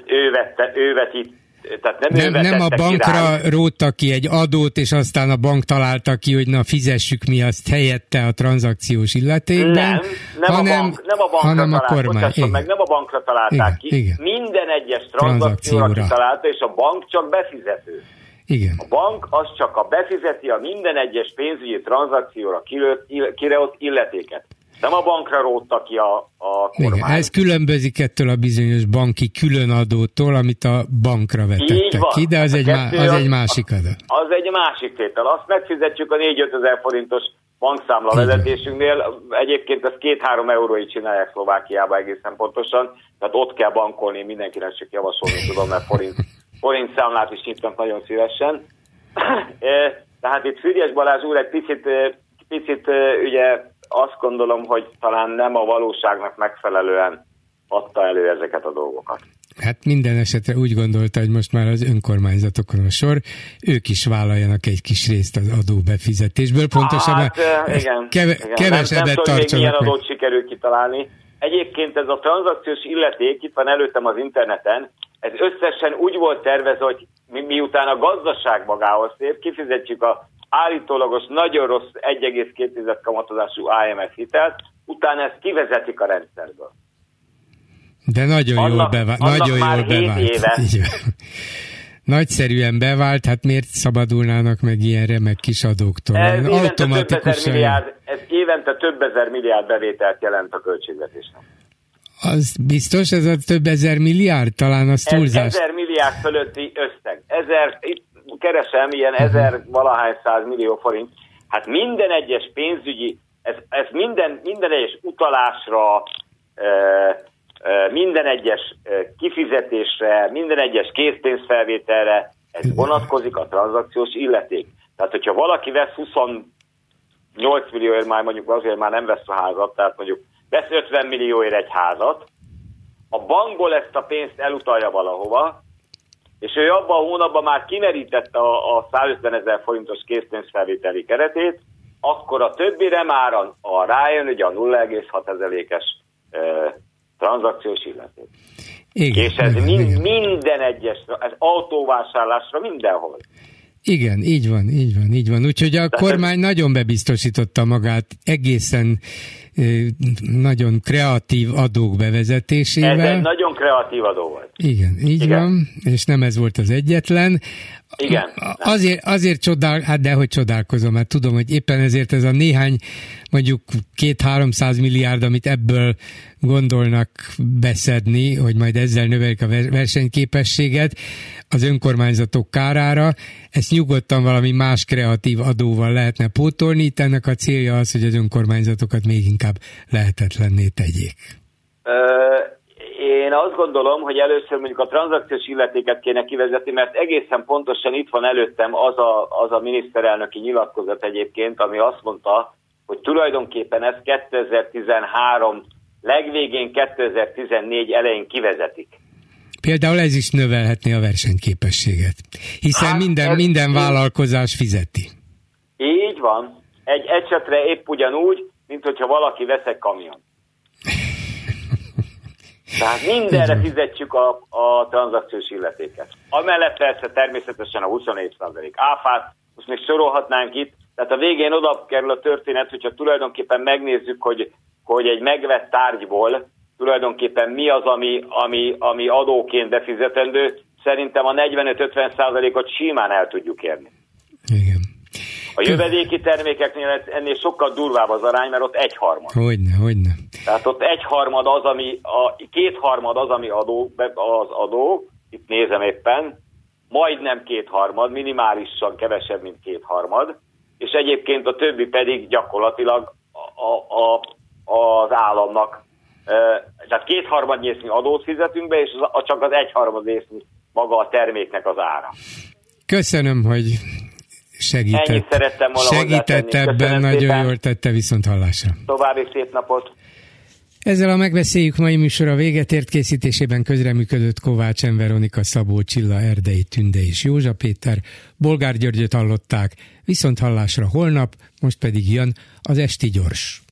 [SPEAKER 12] ő vetít, tehát
[SPEAKER 3] nem a bankra rótta ki egy adót, és aztán a bank találta ki, hogy na fizessük mi azt helyette a tranzakciós illetékben, hanem a kormány.
[SPEAKER 12] Nem a bankra találták ki. Igen. Minden egyes tranzakcióra kitalálta, és a bank csak befizető.
[SPEAKER 3] Igen.
[SPEAKER 12] A bank az csak befizeti a minden egyes pénzügyi tranzakcióra kirótt illetéket. Nem a bankra rótta ki a kormány. Igen,
[SPEAKER 3] ez különbözik ettől a bizonyos banki különadótól, amit a bankra vetettek ki, de az egy másik adó.
[SPEAKER 12] Az egy másik tétel. Azt megfizetjük a 4-5 ezer forintos bankszámla vezetésünknél. Egyébként ezt 2-3 euróig csinálják Szlovákiába egészen pontosan. Tehát ott kell bankolni, mindenkinek csak javasolni tudom, mert forint számlát is nyitnak nagyon szívesen. Tehát itt Füriás Balázs úr egy picit ugye azt gondolom, hogy talán nem a valóságnak megfelelően adta elő ezeket a dolgokat.
[SPEAKER 3] Hát minden esetre úgy gondolta, hogy most már az önkormányzatokon a sor, ők is vállaljanak egy kis részt az adóbefizetésből, pontosabban kevesebbet tartsanak. Nem tudom, milyen adót sikerül kitalálni. Egyébként ez a tranzakciós illeték, itt van előttem az interneten, ez összesen úgy volt tervezve, hogy miután a gazdaság magához tér, kifizetjük a állítólagos nagyon rossz 1,2 kamatozású IMF hitelt, utána ezt kivezetik a rendszerből. De nagyon jól bevált. Nagyszerűen bevált, hát miért szabadulnának meg ilyen remek kis adóktól?
[SPEAKER 12] Ez évente több ezer milliárd bevételt jelent a költségvetésnek.
[SPEAKER 3] Az biztos, ez a több ezer milliárd? Talán az túlzás.
[SPEAKER 12] Ez 1000 milliárd fölötti összeg. Itt keresem ilyen 1000 valahány 100 millió forint. Hát minden egyes pénzügyi, ez minden egyes utalásra, minden egyes kifizetésre, minden egyes készpénzfelvételre, ez vonatkozik a tranzakciós illeték. Tehát, hogyha valaki vesz 28 millióért, már mondjuk azért már nem vesz a házat, tehát mondjuk vesz 50 millióért egy házat, a bankból ezt a pénzt elutalja valahova, és ő abban a hónapban már kimerítette a 150 000 forintos készpénzfelvételi keretét, akkor a többire már rájön ugye a 0,6%-es tranzakciós illeték.
[SPEAKER 3] Igen,
[SPEAKER 12] és ez minden egyes, ez autóvásárlásra mindenhol.
[SPEAKER 3] Igen, így van. Úgyhogy a kormány nagyon bebiztosította magát egészen nagyon kreatív adók bevezetésével.
[SPEAKER 12] Ez egy nagyon kreatív adó volt.
[SPEAKER 3] Igen, így van, és nem ez volt az egyetlen.
[SPEAKER 12] Igen.
[SPEAKER 3] Azért dehogy csodálkozom, mert tudom, hogy éppen ezért ez a néhány, mondjuk 200-300 milliárd, amit ebből gondolnak beszedni, hogy majd ezzel növelik a versenyképességet az önkormányzatok kárára, ezt nyugodtan valami más kreatív adóval lehetne pótolni. Itt ennek a célja az, hogy az önkormányzatokat még inkább lehetetlenné tegyék.
[SPEAKER 12] Én azt gondolom, hogy először mondjuk a tranzakciós illetéket kéne kivezetni, mert egészen pontosan itt van előttem az a miniszterelnöki nyilatkozat egyébként, ami azt mondta, hogy tulajdonképpen ezt 2013 legvégén 2014 elején kivezetik.
[SPEAKER 3] Például ez is növelhetné a versenyképességet, hiszen minden vállalkozás fizeti.
[SPEAKER 12] Így van. Egy esetre épp ugyanúgy, mint hogyha valaki vesz egy kamion. Tehát mindenre fizetjük a tranzakciós illetéket. Amellett persze természetesen a 24% áfát, most még sorolhatnánk itt, tehát a végén oda kerül a történet, hogyha tulajdonképpen megnézzük, hogy egy megvett tárgyból tulajdonképpen mi az, ami adóként befizetendő, szerintem a 45-50%-ot simán el tudjuk érni.
[SPEAKER 3] Igen.
[SPEAKER 12] A jövedéki termékeknél ennél sokkal durvább az arány, mert ott 1/3.
[SPEAKER 3] Hogyne.
[SPEAKER 12] Tehát ott 1/3 az, ami 2/3 az, ami az adó, itt nézem éppen, majdnem 2/3, minimálisan kevesebb, mint 2/3, és egyébként a többi pedig gyakorlatilag az államnak. Tehát 2/3 résznyi adót fizetünk be, és csak az 1/3 résznyi maga a terméknek az ára.
[SPEAKER 3] Köszönöm, hogy segített ebben, nagyon jól tette, viszont hallásra.
[SPEAKER 12] További szép napot!
[SPEAKER 3] Ezzel a Megbeszéljük mai műsora véget ért, készítésében közreműködött Kovács M. Veronika, Szabó Csilla, Erdei Tünde és Józsa Péter. Bolgár Györgyöt hallották, viszont hallásra holnap, most pedig jön az Esti Gyors.